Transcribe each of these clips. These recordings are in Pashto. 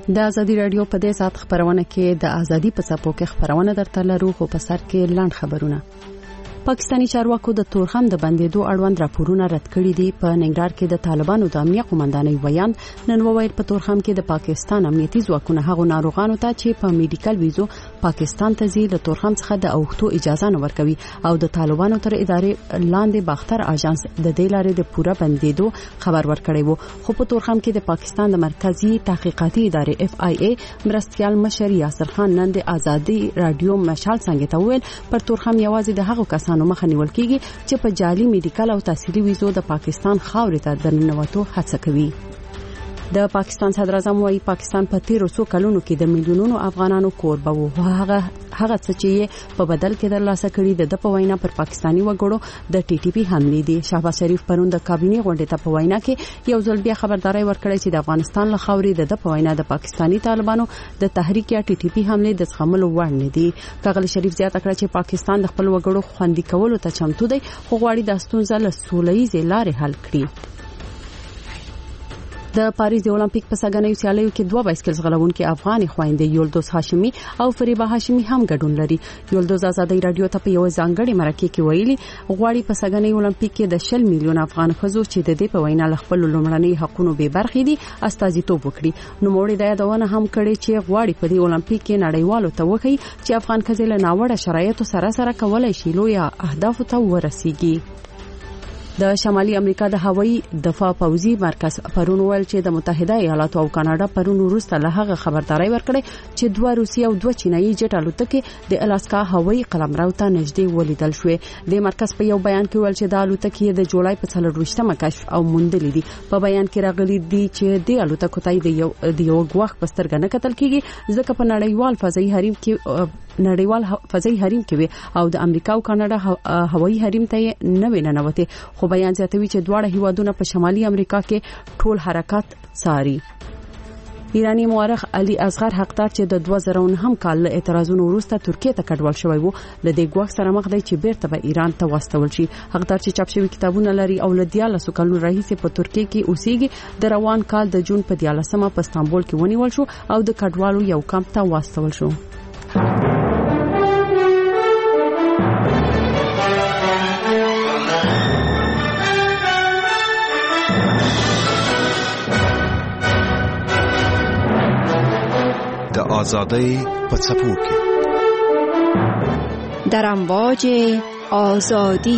د ازادي رادیو په دې سات خبرونه کې د ازادي په څپو کې خبرونه درته لرو، خو په سر کې لاند خبرونه. پاکستانی چارواکو د تورخم د بندیدو اړوند راپورونه رد کړي دي. په ننګرهار کې د طالبانو د امنیه قومندانۍ ویان نن وویل په تورخم کې د پاکستان امنیتي ځواکونه هغو ناروغانو ته چې په میډیکل ویزو پاکستان ته ځي له تورخم څخه د اوښتو اجازه نه ورکوي او د طالبانو تر ادارې لاندې باختر اژانس د دې لارې د پوره بندیدو خبر ورکړی وو. خو په تورخم کې د پاکستان د مرکزی تحقیقاتي ادارې FIA مرستيال مشر یاسر خان نن د ازادي رادیو مشال څنګه ته ویل پر تورخم یوازې د هغو کسانو مخه نیول کیږي چې په جعلي میډیکل او تحصیلي ویزو د پاکستان خاورې ته د ننوتو هڅه کوي. د پاکستان صدر اعظم وايي پاکستان په 1300 کلونو کې د میلیونونو افغانانو کوربه وو. هغه څه چې په بدل کې درلاسه کړي د په وینا پر پاکستانی وګړو د TTP حمله دي. شهباز شریف پرون د کابینه غونډې ته په وینا کې یو ځل بیا خبرداري ورکړې چې د افغانستان له خاورې د په وینا د پاکستانی طالبانو د تحریک یا TTP حمله د زغملو وړ نه دي. کاغلی شریف زیاته کړه چې پاکستان د خپل وګړو خوندي کولو ته چمتو دی، خو غواړي د ستونزې له سوله‌ییزې لارې حل کړي. د پاریس د اولمپیک په سګنیو سیالیو کې 2 بایسکل ځغلونکي افغاني خويندې یولدوز هاشمي او فریبا هاشمي هم ګډون لري. یولدوز ازادي رادیو ته په یو ځانګړي مرکه کې ویلي غواړي په سګنیو اولمپیک کې د 10 میلیون افغان ښځو چې د دې په وینا خپل لومړني حقوقو به برخې دي استازیتوب وکړي. نو موړي د یادونه هم کړي چې غواړي په دې اولمپیک کې نړیوالو ته وښيي چې افغان ښځې له ناوړه شرایطو سره کولای شي لوی اهداف ته ورسیږي. د شمالي امریکا د هوایي دفاع پوځي مرکز پرون ویل چې د متحده ایالاتو او کاناډا پرون وروسته له هغه خبرداري ورکړې چې 2 روسي او 2 چینایي جټ الوتکې د الاسکا هوایي قلمرو ته نږدې ولیدل شوې. د مرکز په یو بیان کې ویل چې د الوتکې د جولای په 24مه کشف او موندلې دي. په بیان کې راغلي دي چې د الوتکو ته د یو غوښ پسترګ نه کتل کیږي ځکه په نړیوال فضایي حریم کې وي او د امریکا او کاناډا هوایي حریم ته نه وننوته. خو بیان زیاتوي چې دواړه هیوادونه په شمالي امریکا کې ټول حرکت ساري. ایرانی مورخ علي اصغر حقدار چې د 2009 کال له اعتراضونو وروسته ترکیه ته کډوال شوی وو له دې ګواښ سره مخ دی چې بیرته به ایران ته واستول شي. حقدار چې چاپ شوی کتابونه لري او له 14 کلونو راهیسې په ترکیه کې اوسېږي د روان کال د جون په 14مه په استانبول کې ونیول شو او د کډوالو یو کمپ ته واستول شو. آزادی په څپو کې در امواج آزادی.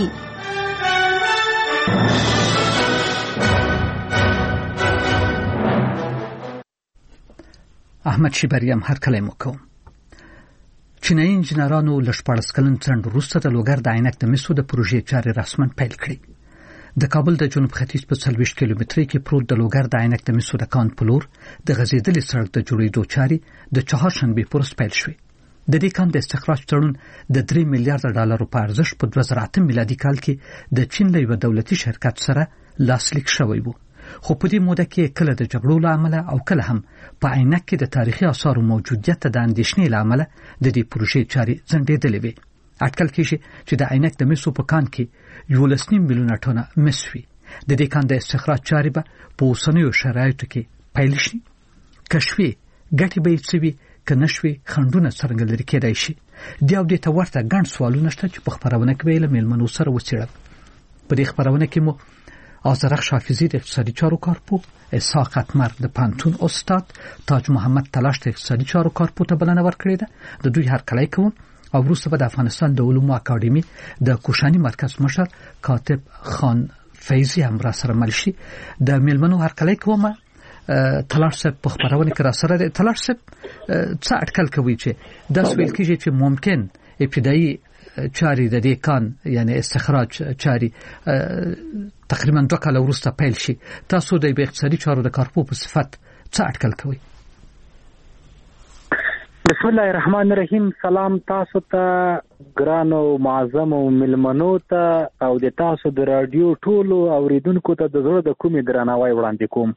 احمد شیبریم هر کله مکو چینایي انجنیرانو ل 14 کلن څنډ وروسته د لوګر د عینک د مسو د پروژې چارې رسمن پیل کړې. د کابل د جنوب ختیځ په 40 کیلومتري کې پروت د لوګر د عینک د مسو د کان پلور د غزیدلې سړک د جوړېدو چارې د چهارشنبه پورس پیل شوې. د دې کان د استخراج تړون د 3 میلیارډ ډالرو په ارزښت په 2008 میلادي کال کې د چین له یو دولتي شرکت سره لاسلیک شوی وو. خو په دې موده کې کله د جګړو له امله او کله هم په عینک کې د تاریخي آثارو موجودیت د اندېښنې له امله د دې پروژې چارې ځنډېدلې وې. اټکل کېږي چې د عینک د مسو په کان کې 11 میلیونه ټنه مس وي. د دې کان د استخراج چارې به په اوسنیو شرایطو کې پیل شي. کشفي ګټې به یې څوي کنه شوي خندونه څنګه لري کېدای شي. د یو دې ته ورته ګڼ سوالونه شته چې په خبرونه کې ویل مېلمنو سره وڅېړل. په دې خبرونه کې مو آذرخش حافظی د اقتصادي چارو کارپو، اسحاق اتمر د پانتون استاد، تاج محمد تلاش د اقتصادي چارو کارپو ته بلنه ورکړې ده. د دوی هرکلی کوم او وروسته به د افغانستان د علومو اکاډمي د کوشاني مرکز مشر کاتب خان فیضی هم را سره مل شي. د مېلمنو هرکلی کوم. تلاش صاحب په خبرونه کې را سره دی. تلاش صاحب څه اټکل کوي چې د سویل کېږي چې ممکن ابتدایي چاري د دې کان یعنی استخراج چاري تقریبا 2 کال وروسته پیل شي. تاسو د اقتصادي چارو د کارپو په صفت څه اټکل کوي؟ بسم الله الرحمن الرحیم. سلام تاسو ته ګرانو معظمو ملمنو ته او د تاسو د رادیو ټولو اوریدونکو ته د زړه د کومې درناوی وړاندې کوم.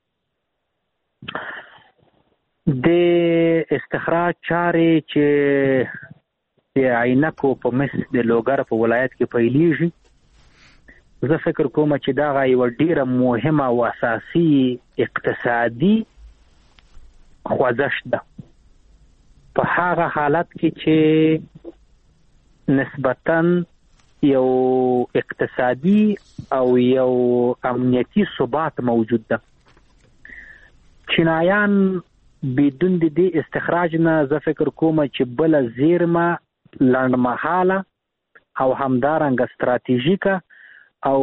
د استخراج چارې چې د عینکو په مس د لوګر په ولایت کې پیلېږي، زه فکر کوم چې دا یو ډیره مهمه او اساسي اقتصادي خوځښت ده. په هغه حالت کې چې نسبتاً یو اقتصادي او یو امنیتي ثبات موجود ده. چینایان بدون د دې استخراج نه زه فکر کوم چې بل زیرمه لنډمهاله او همدارنګه ستراتیژیکه او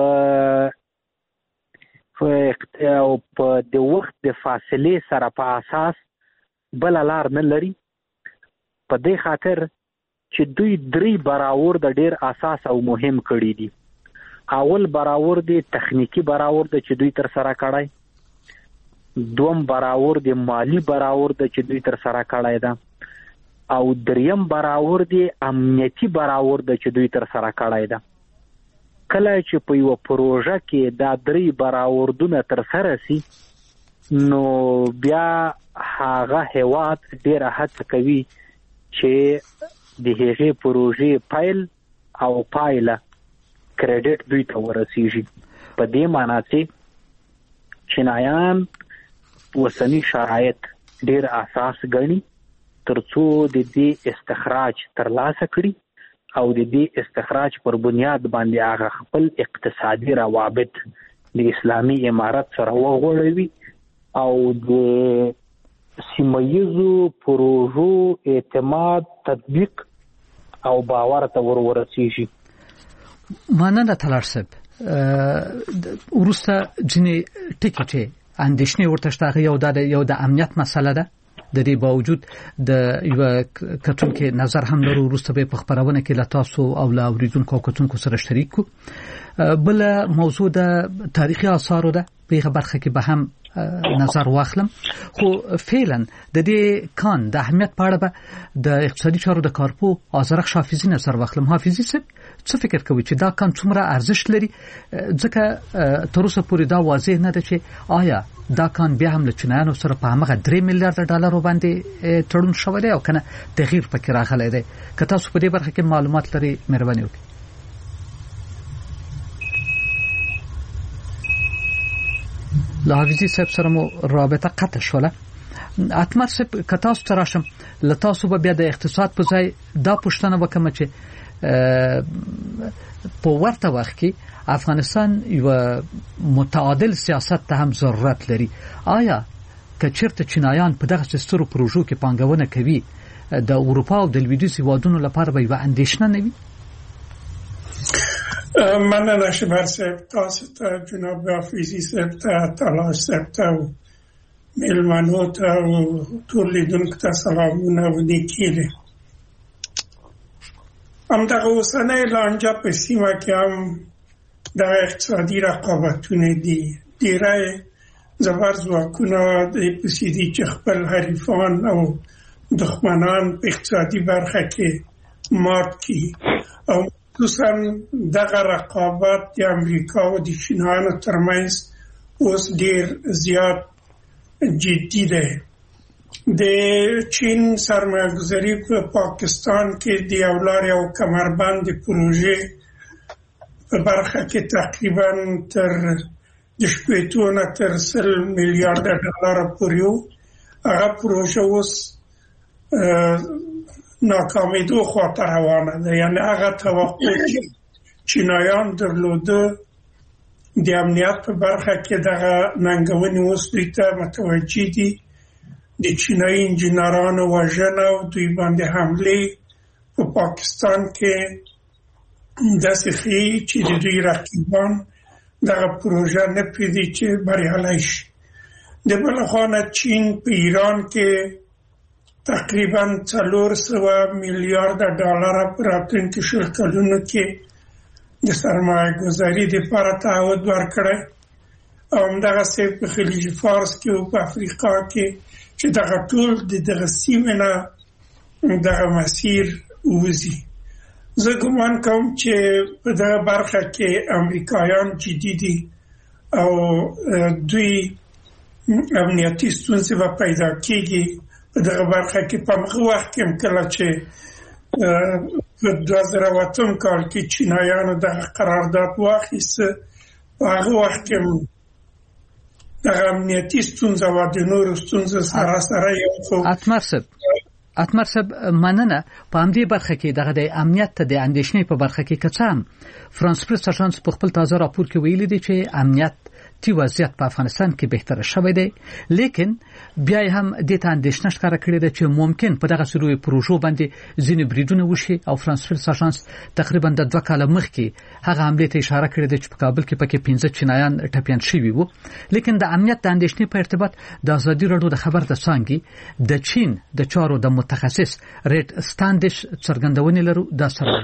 په د وخت د فاصلې سره په اساس بل لار نه لري. په دې خاطر چې دوی 3 براور د ډیر اساس او مهم کړی دي. اول براور دی تخنیکی براور د چې دوی تر سره کړای، دوم براور دی مالی براور د چې دوی تر سره کړای ده، او دریم براور دی امنیتی براور د چې دوی تر سره کړای ده. کله چې په یو پروژه کې دا 3 براوردونه تر سره سي نو بیا هغه هیواد ډیره هڅه کوي چې د هغې پروژې پایل او پایله کریډټ دوی ته ورسیږي. په دې معنی چې چینایان وسنی شرایط ډیر اساس ګڼي ترڅو د دې استخراج ترلاسه کړي او د دې استخراج پر بنیاد باندې هغه خپل اقتصادي روابط د اسلامي امارت سره وغوړوي او د سیمایزو پروژو اعتماد تطبیق او باور ته ورسیږي. مننه طلال صاحب. ورسته ځینې ټکي چې اندېښنې ورته شته یو د امنیت مسله ده. د دې باوجود د یو کتونکو نظر هم لرو. ورسته به په خبرونه کې لتاسو او لا اوریدونکو کتونکو سره شریک کو. بل موضوع د تاریخي آثارو ده. په برخه کې به هم نظر واخلم. خو فعلا د دې کان د اهمیت په اړه به د اقتصادي چارو د کارپو آزرخ حافظي نظر واخلم. حافظي صاحب څه فکر کوي چې دا کان څومره ارزښت لري؟ ځکه تر اوسه پورې دا واضح نه ده چې آیا دا کان بیا هم له چینایانو سره په هغه 3 میلیارډ ډالر باندې تړون شوی دی او کنه تغییر پکې راغلی دی. که تاسو په دې برخه کې معلومات لري مهرباني وکړئ. له حافظي صاحب سره مو رابطه قطع شوله. اتمر صاحب که تاسو تراشم له تاسو به بیا د اقتصاد په ځای دا پوښتنه وکم چې په ورته وخت کې افغانستان یو متعادل سیاست ته هم ضرورت لري. آیا که چیرته چینایان په دغه سترو پروژو کې پانګونه کوي د اروپا او د لویدیځ هیوادونو لپاره به یو اندېښنه نه وي؟ مننه شبر صاحب، تاسو ته جناب حافظي صاحب ته، طلال صاحب ته او میلمنو ته او ټول لیدونکو ته سلامونه او نیکي. همدغه اوسنۍ لانجه په سیمه کې هم د اقتصادي رقابتونه دي. ډیری زبر ځواکونه د پسې دي چې خپل حریفان او دښمنان په اقتصادي برخه کې مات کړي او خصوصا دغه رقابت د امریکا او د چینایانو ترمنځ اوس ډیر زیات جدي دی. د چین سرمایه‌گذاري په پاکستان کې د اولاري او کمربند پروژې په برخه کې تقریبا تر 18 تر 10 میلیارډ ډالر پورې هغه پروژه اوس ناکامیدو خواته روانه ده. یعنی هغه توقع چې چینایان درلوده د امنیت په برخه کې دغه ننګونې اوس دوی ته متوجه دي. د چینایي انجینرانو وژنه او دوی باندې حملې په پاکستان کې داسې ښیي چې د دوی رقیبان دغه پروژه نه پرېږدي چې بریالی شي. د بل خوا نه چین په ایران کې تقریبا 400 میلیارډ ډالر په راتلونکي 10 کلونو کې د سرمایه گذاري لپاره تعهد ورکړی او همدغسې په خلیج فارس کې او په افریقا کې چې دغه ټول د دغه سیمې نه دغه مسیر وځي. زه ګمان کوم چې په دغه برخه کې امریکایان جدي دي او دوی امنیتي ستونزې به پیدا کېږي په دغه برخه کې. په هغه وخت کې هم کله چې په 2008 کال کې چینایانو دغه قرارداد واخیسته، په هغه وخت کې د امنیتي ستونزو او د نورو ستونزو سره یو څو اتمر صاحب مننه په همدې برخه کې دغه د امنیت ته د اندېښنې په برخه کې کڅام فرانس پریس اژانس په خپل تازه راپور کې ویلي دی چې امنیت تی وضعیت په افغانستان کې بهتره شوی دی لیکن بیا هم د ته اندېښنه ښکاره کړې ده چې ممکن په دغه سروي پروژو باندې ځینې بریدونه وشي او فرانس پریس اژانس تقریبا د 2 کال مخکې هغه حمله ته اشاره کړې ده چې په کابل کې پکې 15 چینایان ټپيان شوي وو لیکن د امنیت د اندېښنې په ارتباط د ازادي راډیو د خبر د څانګې د چین د چارو د متخصص ریډ سټانډش څرګندونې لرو دا سره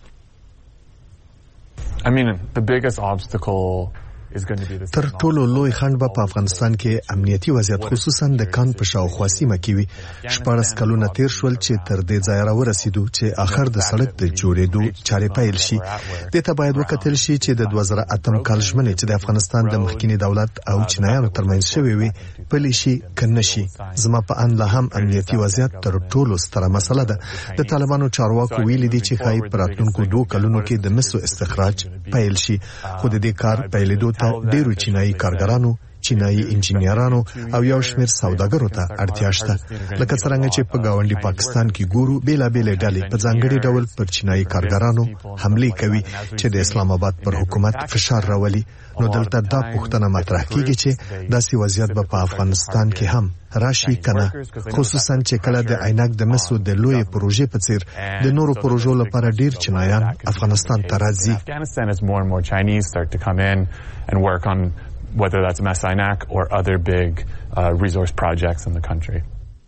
I mean the biggest obstacle تر ټولو لوی خنډ په افغانستان کې امنیتي وضعیت خصوصا د کان په شاوخوا سیمه کې وي 14 کلونه تیر شول چې تر دې ځای راورسېدو چې اخر د سړک د جوړېدو چارې پیل شي د ته باید وکتل شي چې د 2008 کال ژمنې چې د افغانستان د مخکینی دولت او چینایانو ترمنځ شوې وي پلي شي کنه شي زما په ان له هم امنیتي وضعیت تر ټولو ستره مسله ده د طالبانو چارواکو ویلي دي چې خای پراتونکو 2 کلونو کې د مسو استخراج پیل شي خو د دې کار پیلېدو ډیرو چینایي کارګرانو چینایي انجینرانو او یو شمېر سوداګرو ته اړتیا شته لکه څنګه چې په گاونډي پاکستان کې ګورو بیلابېل ډلې په ځانګړي ډول پر چینایي کارګرانو حمله کوي چې د اسلام آباد پر حکومت فشار راولي نو دلته دا پوښتنه مطرح کیږي چې داسې وضعیت به په افغانستان کې هم راشي کنه خصوصا چې کله د عینک د مسو د لوی پروژې په څیر د نورو پروژو لپاره ډیر چینایان افغانستان ته راځي Afghanistan as more and more Chinese start to come in and work on whether that's Masainak or other big resource projects in the country.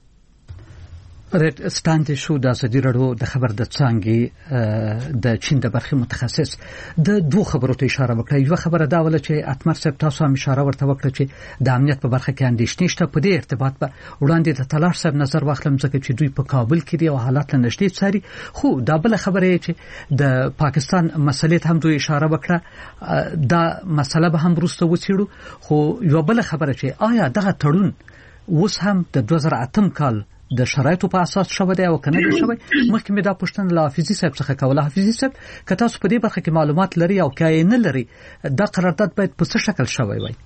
ریډ سټانډش شو د ازادي راډیو د خبر د څانګې د چین د برخې متخصص د دوه خبرو ته اشاره وکړه یو خبره دا ول چې اتمر صاحب تاسو هم اشاره ورته وکړه چې د امنیت په برخه کې اندېښنې شته په دې ارتباط به وړاندې د تلاش صاحب نظر واخلم ځکه چې دوی په کابل کې دي او حالات له نږدې څاري خو دا بل خبره چې د پاکستان مسلې ته هم دوی اشاره وکړه دا مسله به هم وروسته وڅېړو خو یو بل خبره چې آیا دغه تړون اوس هم د 2008 کال د شرایطو په اساس شوه دی او کنه دی شوی مخکې مې دا پوښتنه له حافظي صاحب څخه کوله حافظي صاحب که تاسو په دې برخه کې معلومات لري او که نه لري دا قرارداد باید په څه شکل شوی وای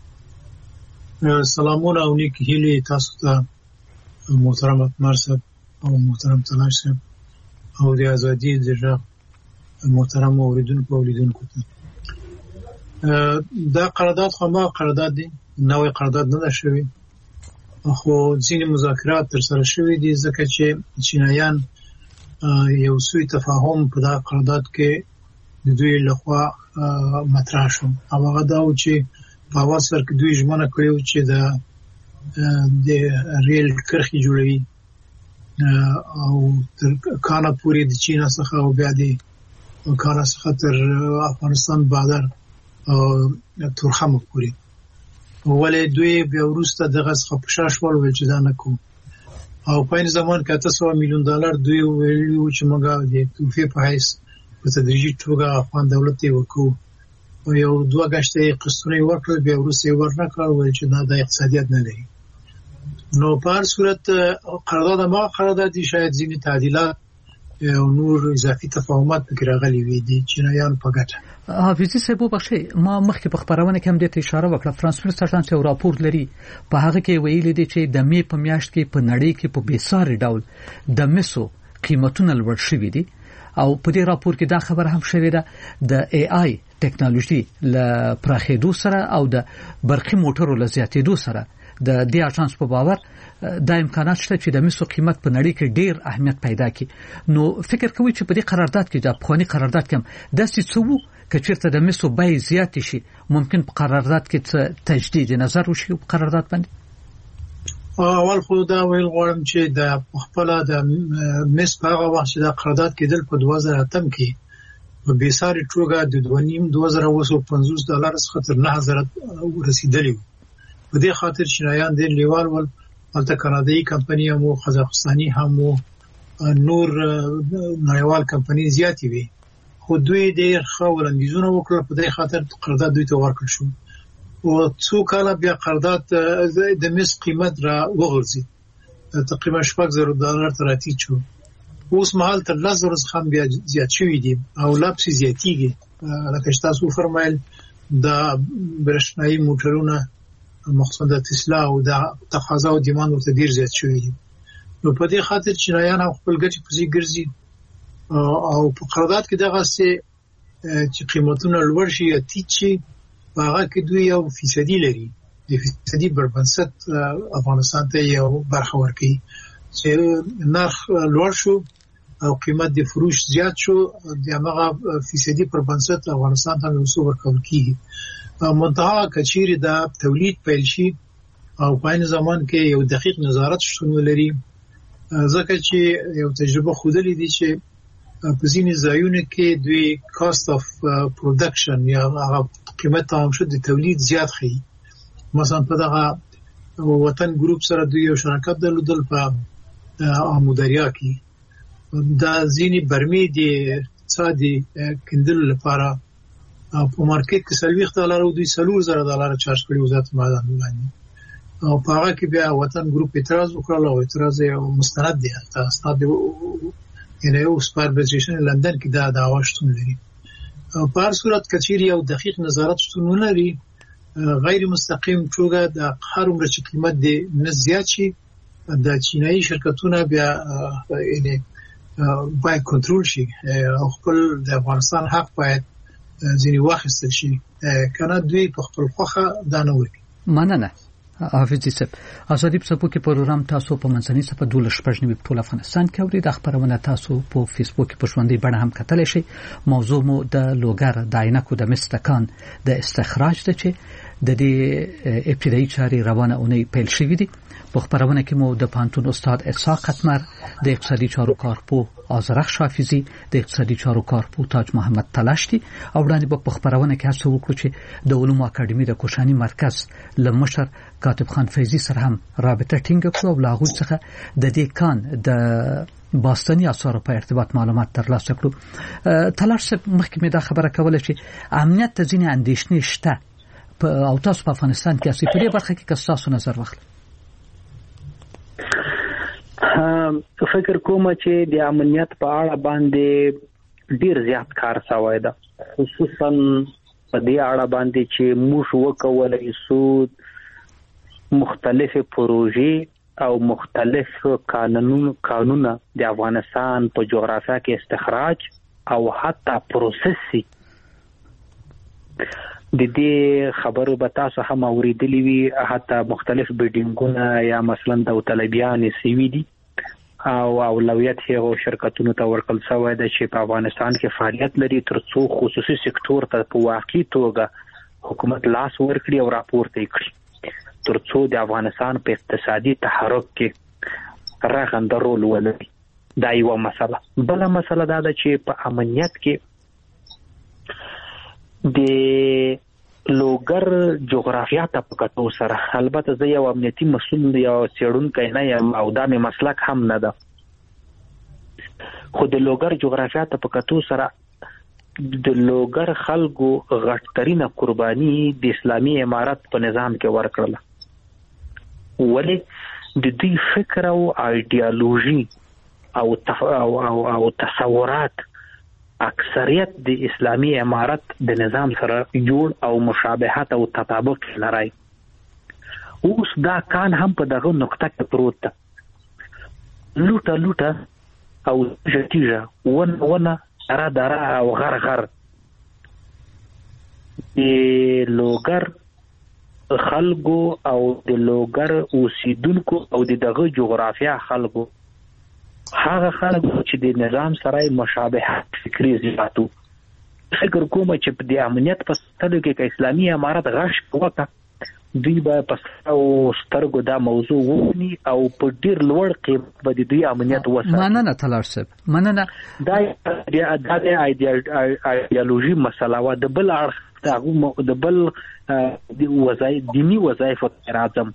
سلامونه او نیک هیلې تاسو ته محترم اتمر صاحب او محترم تلاش صاحب او د ازادي د محترم اوریدونکو ته دا قرارداد خو ما قرارداد دی نوې قرارداد نه شوی خو ځینې مذاکرات تر سره شوي دي ځکه چې چینایان یو سوی تفاهم په دا قرارداد کې د دوی لخوا مطرح شو او هغه دا و چې په اول سر کې دوی ژمنه کړې چې د ریل کرښې جوړوي او تر کانه پورې د چین څخه او بیا د کانه څخه تر افغانستان بادر تورخم پورې ولې دوی بیا وروسته دغه څخه پښاش ول چې دا نه کوم او په این زمان کې $800 میلیون دوی ویلي چې موږ د توفیق په حیث په تدریجي توګه افغان دولت یې ورکو او یو دوه غشتې قسطونه ورکړل بیا وروسته ورنکړل ول چې دا د اقتصادیت نه لري نو په هر صورت قرارداد ما قرارداد دي شاید ځینې تعدیلات او نور اضافي تفاهمات پکې راغلي وي دي چینایان په ګټه حافظي صاحب بخښي ما مخکې په خبرونه کې هم د اشاره وکړه فرانس پریس اژانس یو راپور لري په هغه کې ویلي دي چې د می په میاشت کې په نړۍ کې په بیساري ډول د مسو قیمتونه لوړ شوي دي او په دې راپور کې دا خبر هم شوی ده د ای آی ټیکنالوژي ل پراخېدو سره او د برقي موټرو ل زیاتېدو سره د دې اژانس په باور دا امکانات شته چې د مسو قیمت په نړۍ کې ډیر اهمیت پیدا کړي نو فکر کوي چې په دې قرارداد کې د افغاني قرارداد کې د څه کچېرته د مسو بیه زیات شي ممکن په قرارداد کې تجدید نظر وشي په قرارداد باندې اول خو دا ویل غواړم چې د خپل د مس په هغه وخت چې د قرارداد کېدل په 2008 کې په بیساري توګه د $2,250 څخه تر $9,000 ورسېدلی په دې خاطر چینایان د لیوال ول البته کاناډایي کمپنۍ هم قزاقستاني هم نور نړیوال کمپنۍ زیاتې وي خو دوی ډېر ښه وړاندیزونه وکړل په دې خاطر قرارداد دوی ته ورکړل شو او څو کاله بیا قرارداد د مس قیمت را وغورځید تقریبا $6,000 ته راټیټ شو اوس مهال تر $10,000 څخه بیا زیات شوي دي او لا پسې زیاتېږي لکه چې تاسو فرمایل د برېښنایي موټرونه مخصوصا د تسلا او د تقاضا او دیماند ورته ډیر زیات شوی دی. نو په دې خاطر چینایان خپل ګټې پسې ګرځي او په قرارداد کې دغه چې قیمتونه لوړ شي یا ټیټ شي هغه کې دوی 1% لري. د فیصدي بربنسټ افغانستان ته یو برخه ورکړي چې نرخ لوړ شو او قیمت د فروش زیات شو د هغه فیصدي بربنسټ افغانستان ته موسو ورکول کیږي. منتها کچيري د تولید پیل شي او په عین زمان کې یو دقیق نظارت شتون لري ځکه چې یو تجربه خودلې دي چې په ځینې ځایونو کې دوی کاست اف پروډکشن یا هغه قیمت تمام شو د تولید زیات خي. مثلا په دغه وطن ګروپ سره دوی یو شرکت درلودل په اموداریا کې دا ځینې برمي دي اقتصادي کندل لپاره په مارکیټ کې $40 او $40,000 چارج کړي وزارت معدن باندې او په هغه کې بیا وطن ګروپ اعتراض وکړ او اعتراض یو مستند دی تاسو یعنی یو سپاربیزیشن لندن کې دا دعوا شتون لري. په هر صورت کچيري یو دقیق نظارت شتون لري غیر مستقیم توګه د هر عمر چې قیمت دی نه زیات شي د چینایي شرکتونو بیا یعنی باید کنټرول شي او خپل د افغانستان حق باید ځینې واخیستل شي کنه دوی په خپل خوخه دا نه وکړي. مننه حافظ صاحب. ازادي په سپو کې پروګرام تاسو په منځني صفه 12 په ټول افغانستان کې اوري. د خبرونه تاسو په فیسبوک کې په ژوندۍ بڼه هم کتلی شئ. موضوع مو د لوګر د عینکو د مستکان د استخراج ده چې د دې ابتدایي چارې روانه اونۍ پیل شوې دي. په خبرونه کې مو د پانتون استاد اسحاق قتمر، د اقتصادي چارو کارپو آزرخ شافیزی، د اقتصادي چارو کارپو تاج محمد تلاشتي او وړاندې په خبرونه کې هڅه وکړو چې د علومو اکاډمي د کوشاني مرکز لمشر کاتب خان فیضی سره هم رابطه ټینګ کړو او لاغوي څخه د دې کان د باستنی اثر په ارتباط معلومات ترلاسه کړو. تلاشت مخکې مې دا خبره کوله چې امنیت ته ځینې اندېښنې شته او تاسو په افغانستان کې اصلي په دې برخه کې تاسو نظر واخلئ. فکر کوم چې د امنیت په اړه باندې ډیر زیات کار شوی دی، خصوصا په دې اړه باندې چې موږ وکولای شو مختلفه پروژې او مختلف قانونونه د افغانستان په جغرافیه کې استخراج او حتی پروسس د دې خبرو به تاسو هم اوریدلی وي، حتی مختلف بلډینګونه یا مثلا د طالبان سیوی دي او اولویت هغه شرکتونو ته ورکړل شوی دی چې په افغانستان کې فعالیت لري ترڅو خصوصي سکتور ته په واقعي توګه حکومت لاس ورکړي او راپورته کړي ترڅو د افغانستان په اقتصادي تحرک کې راغنده رول ولري. دا یو مسله. بل مسله دا ده چې په امنیت کې د لوګر جغرافیه ته په کتو سره البته زه یو امنیتي مسؤل یا څېړونکی نه یم او دا مې مسلک هم نه ده، خو د لوګر جغرافیه ته په کتو سره د لوګر خلکو غټترینه قرباني د اسلامي امارت په نظام کې ورکړله. ولې د دوی فکر او ایډیالوژي او تصورات اکثریت د اسلامي امارت د نظام سره جوړ او مشابهت او تطابق لري. اوس دا کان هم په دغه نقطه کې پروت ده، لوټه او جتیجه ونه دره او غر د لوګر خلکو او د لوګر اوسیدونکو او دغه جغرافیه خلکو هغه خلک چې د نظام سره مشابهت فکری زیاتو. فکر کوم چې په د امنیت په ستلو کې اسلامي امارت غش وکړه دوی به په سترګو دا موضوع ونی او په ډیر لوړ قیمت به دوی امنیت وساتي. مننه تلاشت مننه دا د ایدیالوژي مسله و د بل اړخ د بل د وظایف دینی وظایف راځم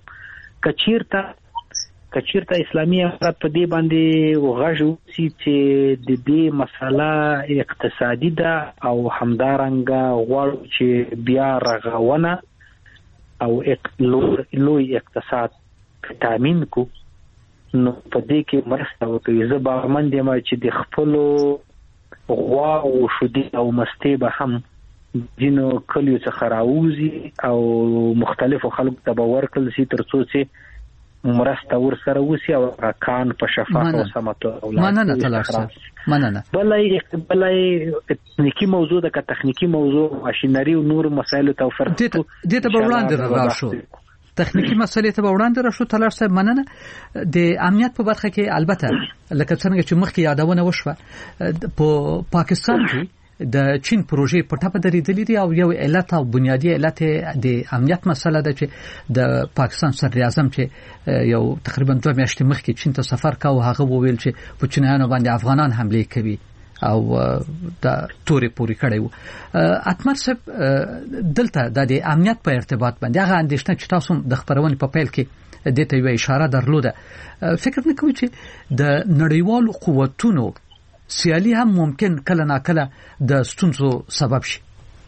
کچیرته اسلامي امارت په دې باندې وغږو چې د دې مسله اقتصادي ده او همدارنګه غواړو چې بیا رغونه او لوی اقتصاد تامین کو نو په دې کې مرسته وکړي. زه باورمند یم چې د خپل غوا او شودي او مستې به هم جنو کلیو څخه راوځي او مختلفو خلکو ته به ورکړل شي ترڅو چې مرسته ورسره وسی او کان په شفاف او سمته مننه تلاشا مننه بلای تکنیکی موضوع د تکنیکی موضوع ماشينري او نور مسایل ته فرق دي ته وړاندې راشو تخنیکی مسلې ته وړاندې راشو تلاشا صاحب مننه د امنیت په برخه کې البته لکه څنګه چې مخکې یادونه وشوه په پاکستان کې د چین پروژې په ټاپه درېدلې دي او یو علت او بنیادی علت د امنیت مسله ده چې د پاکستان صدر اعظم چې یو تقریبا 2 میاشتې مخکې چین ته سفر کاوه هغه وویل چې په چینایانو باندې افغانان حمله کوي او د تورې پوری کړی وو اتمر صاحب دلته د امنیت په ارتباط باندې هغه اندېښنه چې تاسو د خبرونې په پیل کې د ته یو اشاره درلوده فکر نه کوم چې د نړیوالو قوتونو سیالي هم ممکن کله ناکله د ستونزو سبب شي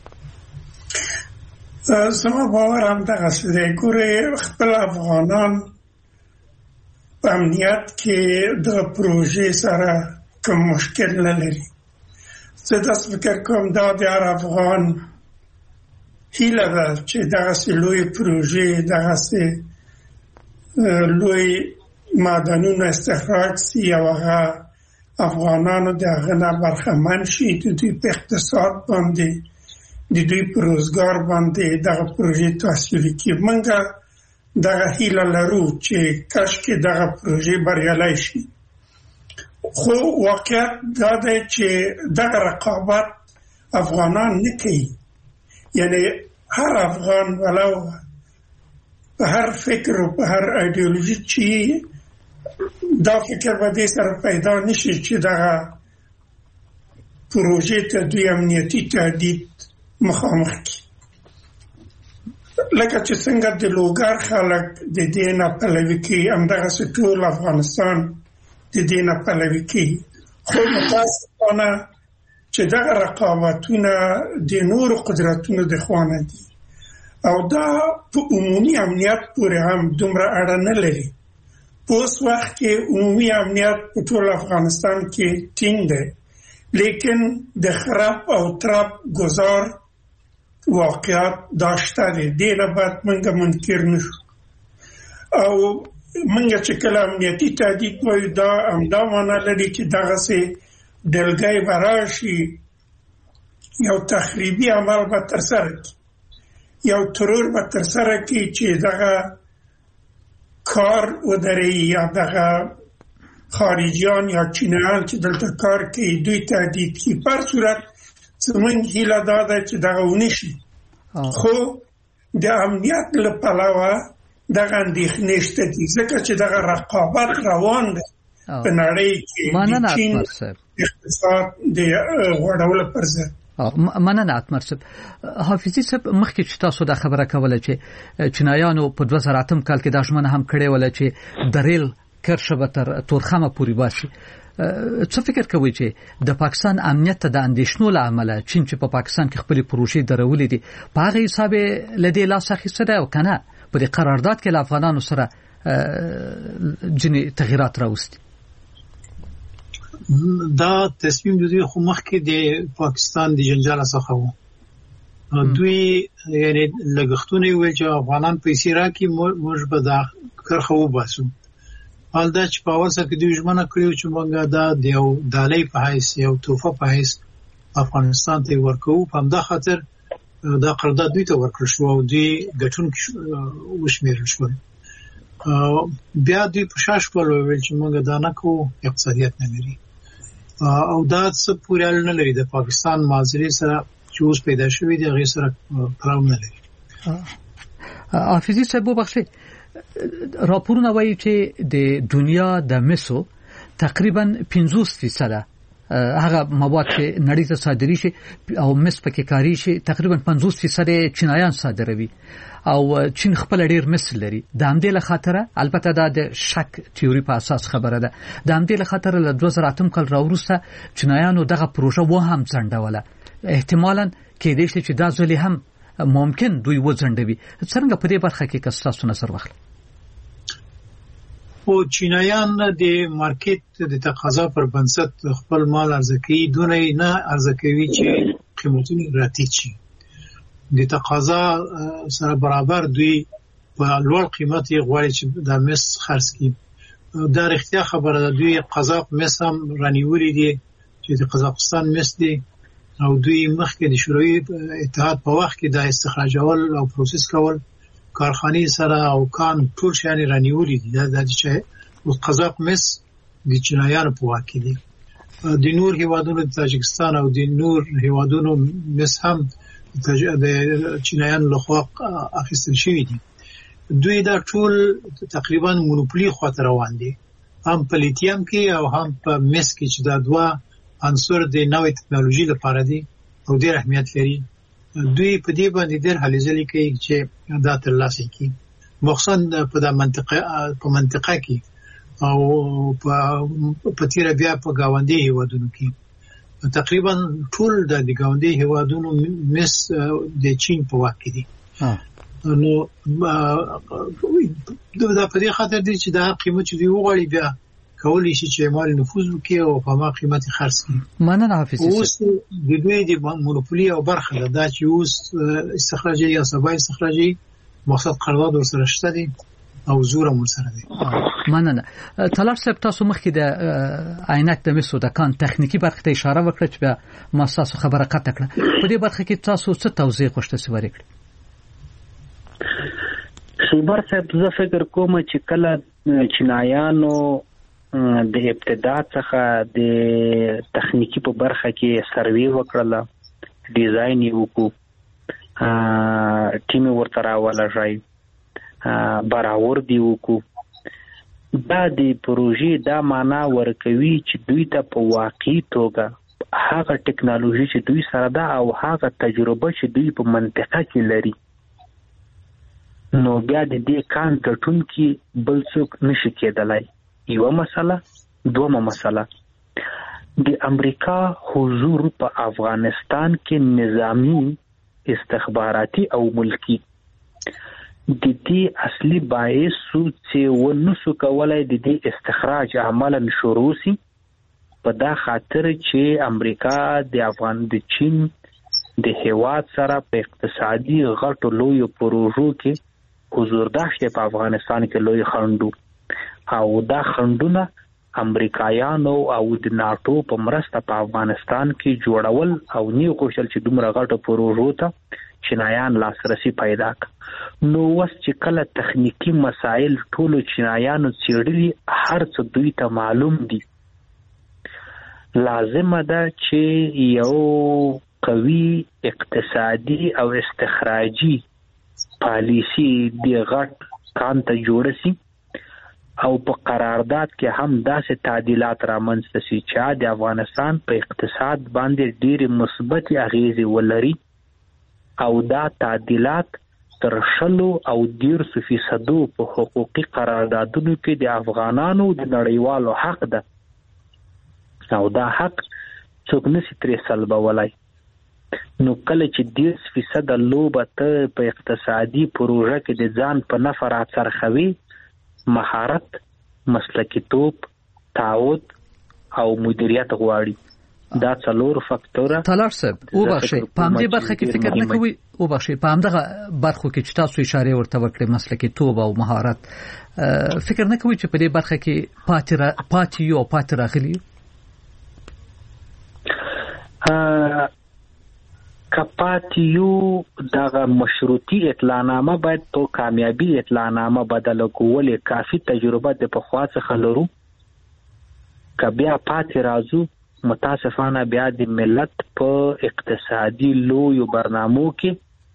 زما باور هم دغه څه ګوره خپل افغانان په امنیت کې د پروژې سره کوم مشکل نه لري زه داسې فکر کوم دا د هر افغان هیله ده چې دغه لوی پروژې دغه لوی معدنونه استخراج سي او هغه افغانانو د هغه نه برخمن شي د دوی په اقتصاد باندې د دوی په روزګار باندې دغه پروژې تاسیس کوي موږ دغه هیله لرو چې کاشکې دغه پروژې بریالۍ شي خو واقعیت دا دی چې دغه رقابت افغانان نه کوي یعنی هر افغان ولو په هر فکر او په هر ایدئولوژي چې دا فکر به دې سره پیدا نشي چې دغه پروژې ته دوی امنیتي تهدید مخامخ کی لکه چې څنګه د لوګر خلک د دې نه پلوي کوي همدغه ټول افغانستان د دې نه پلوي کوي خو متاسفانه چې دغه رقابتونه د نورو قدرتونو د خوانه دي او دا په عمومي امنیت پورې هم دومره اړه نه لري په اوس وخت کې عمومي امنیت په ټول افغانستان کې ټینګ دی لیکن د خراب او تراب گذار واقعیت داشته دی دیره باید منگه منکر نشو او منگه چې کله امنیتی تهدید وایو دا همدا معنی لري چې دغسې ډلګۍ به راشي یو تخریبي عمل به ترسره کړي یو ترور به ترسره کړي چې دغه کار ودري یا دغه خارجیان یا چینیان چې دلته کار کوي دوی تهدید کوي پر صورت زمونږ هیله دا ده چې دغه ونشي خو د امنیت له پلوه دغه اندېښنې شته دي ځکه چې دغه رقابت روان دی په نړۍ کې د چین اقتصاد د غوړولو پر ضد مننه اتمر صاحب حافظي صاحب مخکې چې تاسو دا خبره کوله چې چینایانو په 2008 کال کې دا ژمنه هم کړې وله چې د ریل کرښه به تر تورخمه پورې باشي څه فکر کوئ چې د پاکستان امنیت ته د اندېښنو له امله چین چې په پاکستان کې خپلې پروژې درولې دي په هغه حساب له دې لاس اخیسته ده او که نه په دې قرارداد کې له افغانانو سره ځینې تغییرات راوستي دا تصمیم د دوی خو مخکې د پاکستان د جنجال څخه وو دوی یعنی لګښتونه ویل چې افغانان پیسې راکړي موږ به دا کرخه وباسو حال دا چې په اول سره کې دوی ژمنه کړې چې موږ دا د یو ډالۍ په حیث یو تحفه په حیث افغانستان ته ورکوو په همدا خاطر دا قرارداد دوی ته ورکړل شو او دوی ګټونکي وشمېرل شول بیا دوی په شاش کول ویل چې موږ دا نه کوو اقتصادیت نه لري او دا څه پورې اړه نه لري د پاکستان معاصرې سره چې اوس پیدا شوی دی هغه سره پړاو نه لري حافظي صاحب وبخښئ راپورونه وایي چې د دنیا د مسو تقریبا 50% هغه مواد چې نړۍ ته صادري شي او مس پکې کاری شي تقریبا 50% چینایان صادروي او چین خپل ډیر مس لري د همدې له خاطر البته دا د شک تیوري په اساس خبره ده د همدې له خاطر له 2008 کال راوروسته چینایانو دغه پروژه و هم ځنډوله احتمالاً کې دې چې دا ځلې هم ممکن دوی وځنډوي څنګه په دې برخه کې تاسو نظر واخلئ او چینایان د مارکیټ د تقاضا پر بنسټ خپل مال ارزکوي دونه نه ارزکوي چې قیمتونه راټیټ شي د تقاضا سره برابر دوی په لوړ قیمت یې غواړي چې د مس خرڅ کړي. دا رښتیا خبره ده، دوی قزاق مس هم رانیولي دي چې د قزاقستان مس دي او دوی مخکې د شوروي اتحاد په وخت کې د استخراجول او پروسس کول کارخانې سره او کان ټول شیان رانیولي دي. دا چې قزاق مس د چینایانو په واک کې دي. د نور هیوادونو د تاجکستان او د نور هیوادونو مس هم د چینایانو لخوا اخیستل شوی دي. دوی دا ټول تقریبا مونوپولي خواته روان دي، هم په لیتیم کې او هم په مس کې چې دا دوه عنصر د نوې ټکنالوژي لپاره دي او ډېر اهمیت لري. دوی په دې باندې ډېر هلې ځلې کوي چې دا ترلاسه کړي، مخصوصا په د منطقه کې او په تیر بیا په گاونډي هیوادونو کې. تقریبا ټول د گاونډي هیوادونو مس د چین په واک کې دي. نو دا په دې خاطر دي چې دا قیمت چې دی وغواړي بیا کولی شي چې مال نفوذ وکړي او په ما قیمت خرڅ کړي. مننه حافظ. اوس د دوی د مونوپولي او برخه ده چې اوس استخراجي یا سبا استخراجي مقصد قرارداد ورسره شته دي او زور هم ورسره دي. مننه. طلال صاحب، تاسو مخکې د عینک د مسو د کان تخنیکی برخه ته اشاره وکړه چې بیا ما تاسو خبره قطع کړه. په دې برخه کې تاسو څه توضیح غوښته سوي کړئ؟ شیبر صاحب، زه فکر کوم چې کله چینایانو د ابتدا څخه د تخنیکی په برخه کې سروې وکړله، ډیزاین یې وکړو، ټیم ورته راولږئ، برآورد یې وکړو، دا د پروژې دا معنا ورکوي چې دوی ته په واقعي توګه هغه ټکنالوژي چې دوی سره ده او هغه تجربه چې دوی په منطقه کې لري، نو بیا د دې کان ګټونکي بل څوک نشي کېدلی. یوه مسله. دومه مسله، د امریکا حضور په افغانستان کې نظامی، استخباراتي او ملکی د دې اصلي باعث چې ونسو کولای د دې استخراج عملاً شروع شي، په دا خاطر چې امریکا د چین د هیواد سره په اقتصادي غټو لویو پروژو کې حضور داشته په افغانستان کې لوی خنډو او دا خنډونه امریکایانو او د ناتو په مرسته په افغانستان کې جوړول او نیو کوشل چې دومره غټو پروژو ته چینایان لاسرسي پیدا کړ. نو وس چې کله تخنیکی مسائل ټولو چینایانو څېړلي، هر څه دوی ته معلوم دي، لازمه ده چې یو قوي اقتصادي او استخراجي پالیسی دی غټ کان ته جوړ شي او په قرارداد کې هم داسې تعدیلات رامنځته شي چې د افغانستان په اقتصاد باندې ډېرې مثبت اغیزې ولري او دا تعدیلات تر 10 او 13% په حقوقي قراردادونو کې د افغانانو د نړیوالو حق ده او دا حق څوک نشي ترې سلبولای. نو کله چې 10% لوبه ته په اقتصادي پروژه کې د ځان په نفع راڅرخوي، مهارت، مسلکیتوب، تعهد او مدیریت غواړي. دا څلور فاکتوره. طلال صاحب، وبخښئ، په همدې برخه کې فکر نه کوئ؟ وبخښئ، په همدغه برخو کې چې تاسو اشاره ورته وکړئ، مسلکیتوب او مهارت، فکر نه کوئ چې په دې برخه کې پاتې راغلي؟ کپاتیو دغه مشروطي اطلاعنامه باید په کامیابی اطلاعنامه بدله کولې کافي تجربه د پخوا څخه لرو. که بیا پاتې راځو، متاسفانه بیا د ملت په اقتصادي لویو برنامو کې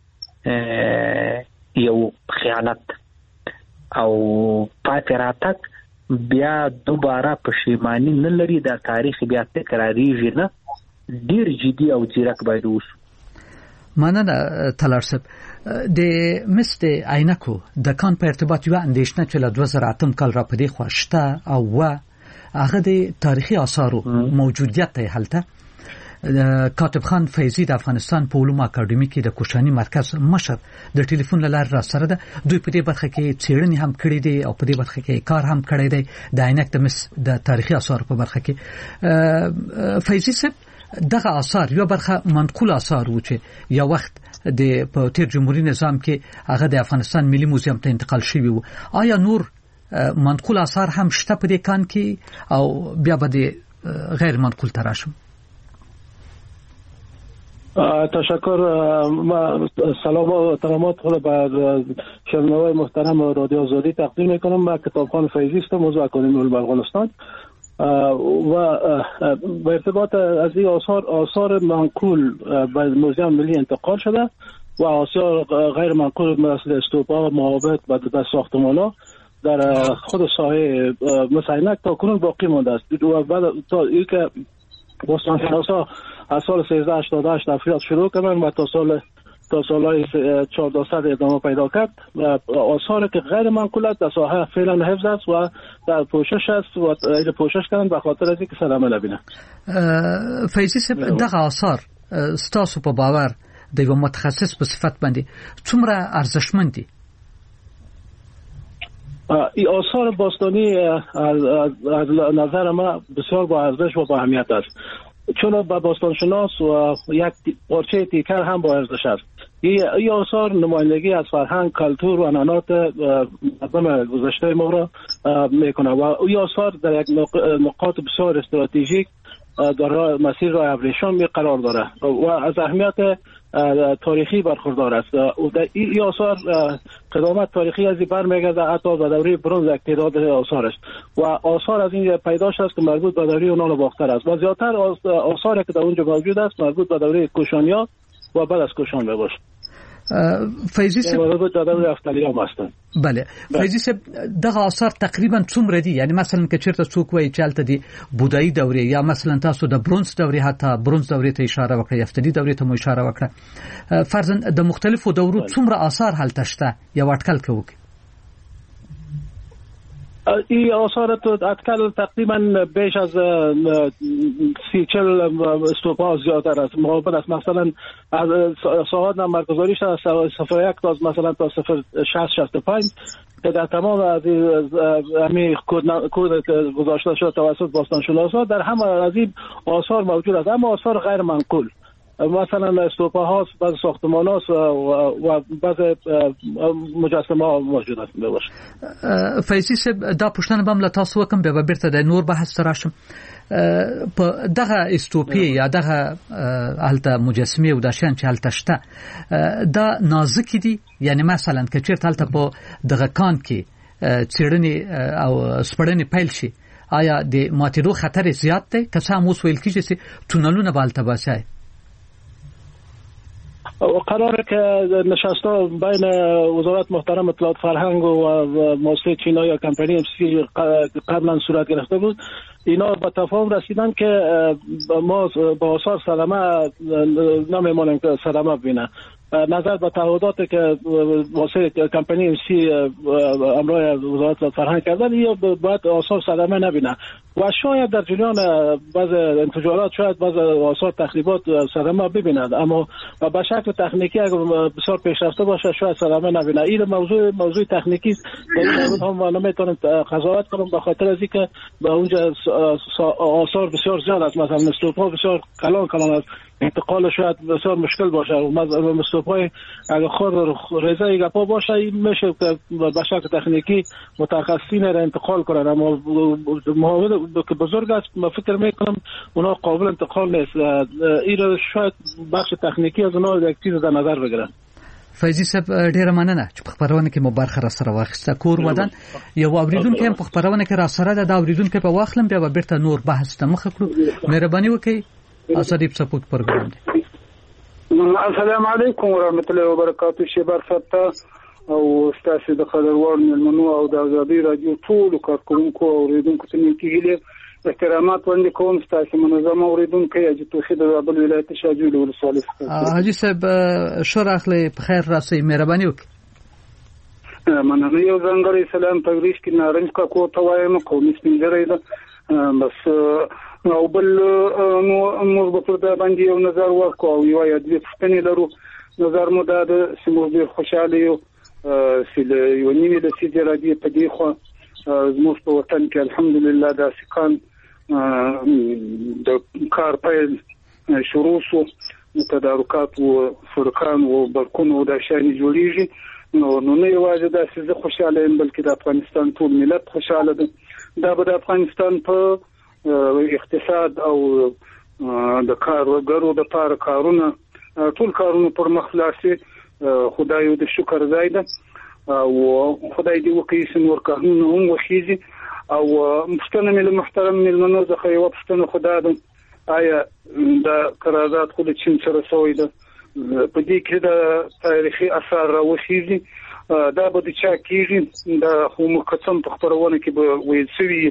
یو خیانت او پاتې راتګ بیا دوباره پښیمانی نه لري. دا تاریخ بیا تکراریږي نه. ډیر جدي او ځیرک باید اوسو. مننه طلال صاحب. د مس د عینکو د کان په ارتباط یو اندیشنه چې له 2008 کال را پدې خوښته او هغه د تاریخي آثارو موجودیت ته هلته کاتب خان فیضی د افغانستان په علومو اکاډمي کې د کوشاني مرکز مشر د ټلیفون لاره را سره ده. دوی په دې برخه کې څېړنې هم کړې دي او په دې برخه کې کار هم کړی دی د عینک د مس د تاریخي آثارو په برخه کې. فیضی صاحب، دغه آثار یو برخه منقول آثار و چې یو وخت د په تیر جمهوریت نظام کې هغه د افغانستان ملي موزیم ته انتقال شوی و. آیا نور منقول آثار هم شته په دې کان کې او بیا به د غیر منقول تراشم؟ تشکر. سلام و احترامات خود به شنوندگان محترم رادیو آزادی تقدیم میکنم. من کتابخانه فیضی هستم، عضو اکادمی علوم افغانستان و به ارتباط از این آثار منقول به موزیم ملی انتقال شده و آثار غیر منقول مثل استوپا، معابد و ساختمان‌ها در خود ساحه مسینک تا کنون باقی مانده است و بعد تا اینکه باستانشناسا از سال 1388 تفریات شروع کردن و تا سالهای 1400 ادامه پیدا کرد. آثاری که غیر منقولت در ساحه فعلا حفظ است و در پوشش است و پوشش کردن به خاطر از اینکه صدمه نبینه. فیضی صاحب، دغه آثار ستاسو په باور د یو متخصص په صفت باندې څومره ارزښتمن دي؟ این آثار باستانی از نظر ما بسیار با ارزش و با اهمیت است، چون با باستانشناس و یک پارچه تیکر هم با ارزش است. این آثار نمایندگی از فرهنگ، کلتور و عنعنات مردم گذشته ما را میکنه و این آثار در یک نقاط بسیار استراتژیک در مسیر راه ابریشم قرار داره و از اهمیت تاریخی برخوردار است. این آثار قدامت تاریخی از این برمیگرده حتی به دوره برنز یک تعداد آثار است و آثار از این پیدا شده است که مربوط به دوره یونان باختر است و زیادتر آثاری که در اونجا موجود است مربوط به دوره کوشانیا و بعد از کوشان میباشد. فیضی صاحب، مربوط به دوره افتالیام هستند. بله فیضی صاحب، دغه آثار تقریبا څومره دي؟ یعنی مثلا که چیرته څوک وایي چې هلته د بودایي دورې یا مثلا تاسو د برونز دورې حتی برونز دورې ته اشاره وکړه، افتالي دورې ته مو اشاره وکړه، فرضاً د مختلفو دورو څومره آثار هلته شته یا اټکل کوو؟ این آثار اټکل تقریبا بیش از 30-40 استوپا زیادتر است. معابد است، مثلا از ساعات نمبرگذاری شده از 01 تا مثلا تا 065 که در تمام از همین کود گذاشته شده توسط باستانشناسا در همه از این آثار موجود است، اما آثار غیر منقول مثلا استوپا هاست، بعض ساختمان هاست و بعض مجسمه ها موجود است. فیضی صاحب، دا پوښتنه به هم له تاسو وکړم، بیا به بیرته د نور بحث ته راشم. په دغه استوپې یا دغه هلته مجسمې او دا شیان چې هلته شته دا نازکې دي؟ یعنی مثلا که چېرته هلته په دغه کان کې څېړنې او سپړنې پیل شي، آیا د ماتېدو خطر زیات دی؟ که څه هم اوس ویل کېږي چې تونلونه به هلته باسي. قراره که نشسته بین وزارت محترم اطلاعات فرهنگ و مؤسسه چینا یا کمپانی MCC قبلا صورت گرفته بود، اینا به تفاهم رسیدن که ما با آثار صدمه نمیمانیم که صدمه ببینه. نظر به تعهداتی که واسه کمپانی MCC امرای وزارت فرهنگ کردن، یا باید آثار صدمه نبینه و شاید در جریان بعض انفجارات شاید بعض آثار تخریبات صدمه ببیند، اما به شکل تکنیکی اگر بسیار پیشرفته باشه شاید صدمه نبینه. این موضوع تکنیکی است، در این مورد هم نمیتونم قضاوت کنم به خاطر از اینکه به اونجا آثار بسیار زیاد است، مثلا استوپا بسیار کلان است، انتقال شاید بسیار مشکل باشه و مستوپای اگر خود ریزه گپا باشه میشه که به شکل تکنیکی متخصصین را انتقال کنن، اما معاون که بزرگ است من فکر میکنم اونا قابل انتقال نیست. این را شاید بخش تکنیکی از اونا یک چیز در نظر بگیرن. فیضی صاحب، ډیره مننه چې په خبرونه کې مو برخه را سره واخیسته. کور ودان یو اوریدونکو هم په خبرونه کې را سره د اوریدونکو په واخلم، بیا به بیرته نور بحث ته مخه کړو. مهرباني وکړئ. آزادی سپورت پروګرام دی. السلام علیکم ورحمت الله وبرکاتہ. شبر فتا او استاد د خبرور ملمنو او د آزادی رادیو ټول کارکونکو او اوریدونکو ته نیکیږي احترامات وړاندې کوم. ستاسو منظم اوریدونکو یا چې توخید د بل ولایت شاجول ولسوالۍ حاجی صاحب شور اخلي په خیر راسي. مهرباني وکړئ. مننه. یو ځانګړی سلام تغریش کې نارنج کا کو توایم قومي سپینځري ده بس او بل موږ په پرده باندې یو نظر ورکو او یو یا دوه پښتنې لرو. نظر مو دا د سیمو ډیر خوشاله یو چې یو نیمه د سیدي راځي په دې خو زموږ په وطن کې الحمدلله د سکان د کار پیل شروع شو تدارکات او فرقان او برکونو د شان جوړیږي نو نه یوازې د سیزه خوشاله یم بلکې د افغانستان ټول ملت خوشاله ده دا به د افغانستان په اقتصاد او د کارګرو د لپاره کارونه ټول کارونه پر مخ لاړ خدای د شکر ځای ده او خدای دې وکړي چې نور قانون هم وخیږي او مستنه مل محترم ملمنو د خیوه پښتنه خدای ده آیا د قرارداد خو د چین سره سوی ده په دې کې د تاریخي اثر راوخیږي دا به د چا کېږي د هم قسم په خبرونه کې به ویل شوی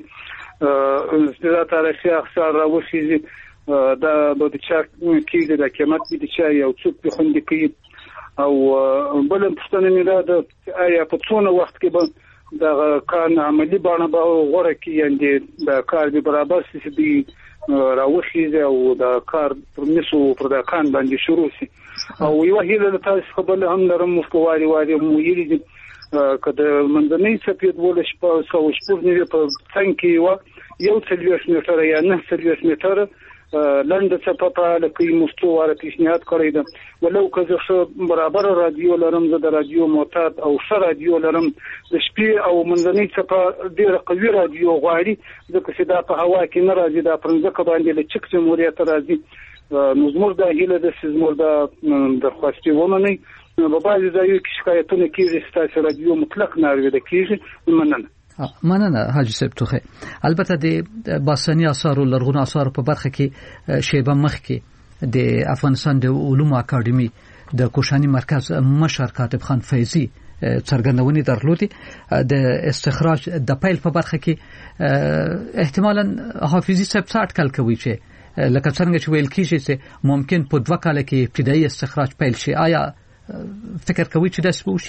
د تاریخي اثر راوخیږي دا به د چا کېږي د قیمت د چا یو څوک په خوندې کوي او بل پښتنه نه ده آیا په څونه وخت کې به د کار عملی باندې به غوړه کې یعنی د کار به برابر شي دی راوخیږي او د کار پرمیسو پر د کان باندې شروع شي او یو هیله تاسو خبر هم لرم په واري مو یری کده منځنۍ سپید ولش په سوشپور نه په څنګه یو څلويش میټر یا نه څلويش میټر لنډ څه په لکه مستواره پیشنهاد کړی ده ولو که زه برابر رادیو لرم زه د رادیو معتاد او ښه رادیو لرم د شپې او منځنۍ څه په ډیره قوي رادیو غواړي ځکه چې دا په هوا کې نه راځي دا پرځکه باندې له چک جمهوریت راځي نو زموږ د هیله د زموږ د درخواستي ومني په بعضي ځایو کې شکایتونه کیږي چې تاسو رادیو مطلق نه اورېدل کیږي مننه حاجی صاحب توخه البته د باسنی آثار او لرغونو آثار په برخه کې شیبه مخ کې د افغانستان د علومو اکاډمي د کوشانی مرکز مشر کاتب خان فیضی څرګندونې درلودي د استخراج د پیل په برخه کې احتمالاً حافظي صاحب څه اټکل کوي چې لکه څنګه چې ویل کیږي چې ممکن په 2 کال کې ابتدایي استخراج پیل شي آیا فکر کوي چې داسې وشي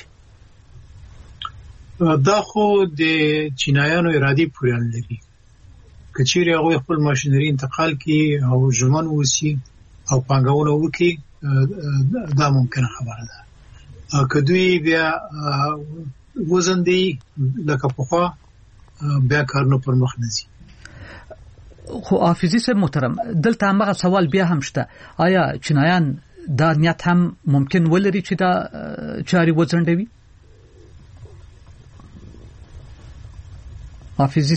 دا خو د چینایانو ارادي پورې اړه لري کچېری هغه خپل ماشينري انتقال کی او ژمن وسی او پانګونه وکي دا ممکنه خبره ده کدوې بیا وزن دی لکه پخوا بیا کارونه پر مخ نزي خو حافظي صاحب محترم دلته هغه سوال بیا هم شته آیا چینایان دا نیت هم ممکن ولري چې دا چاري وزندوي حافظي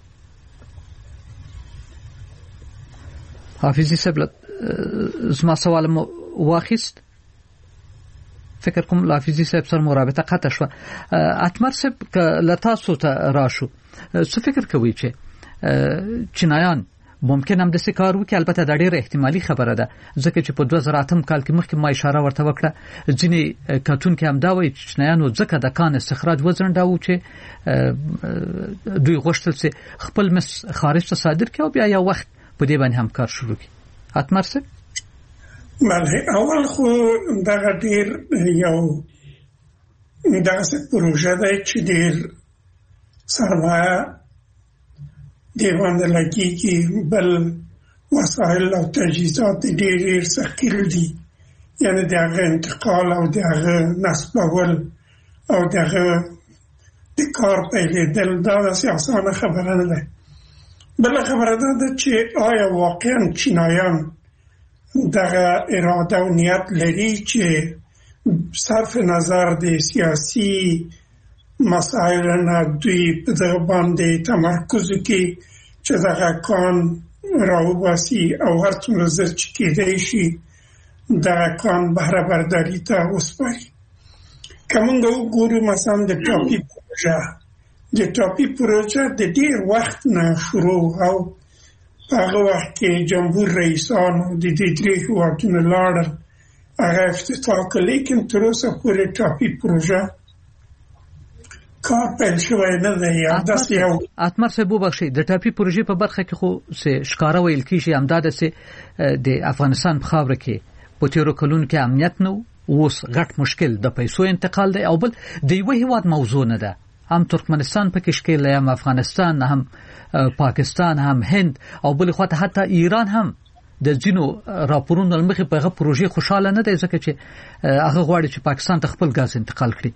صاحب زما سوال مو واخیست فکر کوم حافظي صاحب سره مرابطه قطع شو اتمر صاحب له تاسو ته راشو څه فکر کوي چې چینایان ممکن هم د کار وکړي البته دا ډېر احتمالي خبره ده ځکه چې په 2008 کال کې مخکې ما اشاره ورته وکړه ځینې کارتون کې هم دا وایي چې چینایانو ځکه د کان استخراج وزنډاو چې دوی غوښتل چې خپل مس خارج ته صادر کړي او بیا یو وخت په دې باندې هم کار شروع کړي اتمر صاحب بله اول خو دا ډېر یو دغه پروژه ده چې ډېر سرمایه دیوان لګیږي بل وسایل او تجهیزات ډېر ثقیل دي یعنی دغه انتقال او دغه نصبول او دغه د کار پیلېدل دا اسانه خبره نه ده بل خبره ده چې آیا واقعا چینایان دغه اراده او نیت لري چې صرف نظر د سیاسي مسائل نه دوی په دغه باندې تمرکز کوي چې دغه کان راوباسي او هر څومره زر چې کېدای شي دغه کان بهره برداري ته وسپاري که موږ وګورو مثلا د ټاپي پروژه د ډېر وخت نه شروع او په هغه وخت کې جمهور رئیسانو د دې درې هېوادونو لاړل هغه افتتاح کړ لیکن تر اوسه پورې ټاپي پروژه کار پیل شوی نه دی داسې یو اتمر صاحب وبخښئ د ټاپي پروژې په برخه کې خو ښکاره ویل کېږي همدا ده چې د افغانستان په خاوره کې په تېرو کلونو کې امنیت نه اوس غټ مشکل د پیسو انتقال دی او بل د یوه هېواد موضوع نه ده هم ترکمنستان پکې شکل دی هم افغانستان هم پاکستان هم هند او بل خواته حتی ایران هم د ځینو راپورونو مخې په هغه پروژې خوشاله نه دی ځکه چې هغه غواړي چې پاکستان ته خپل غاز انتقال کړي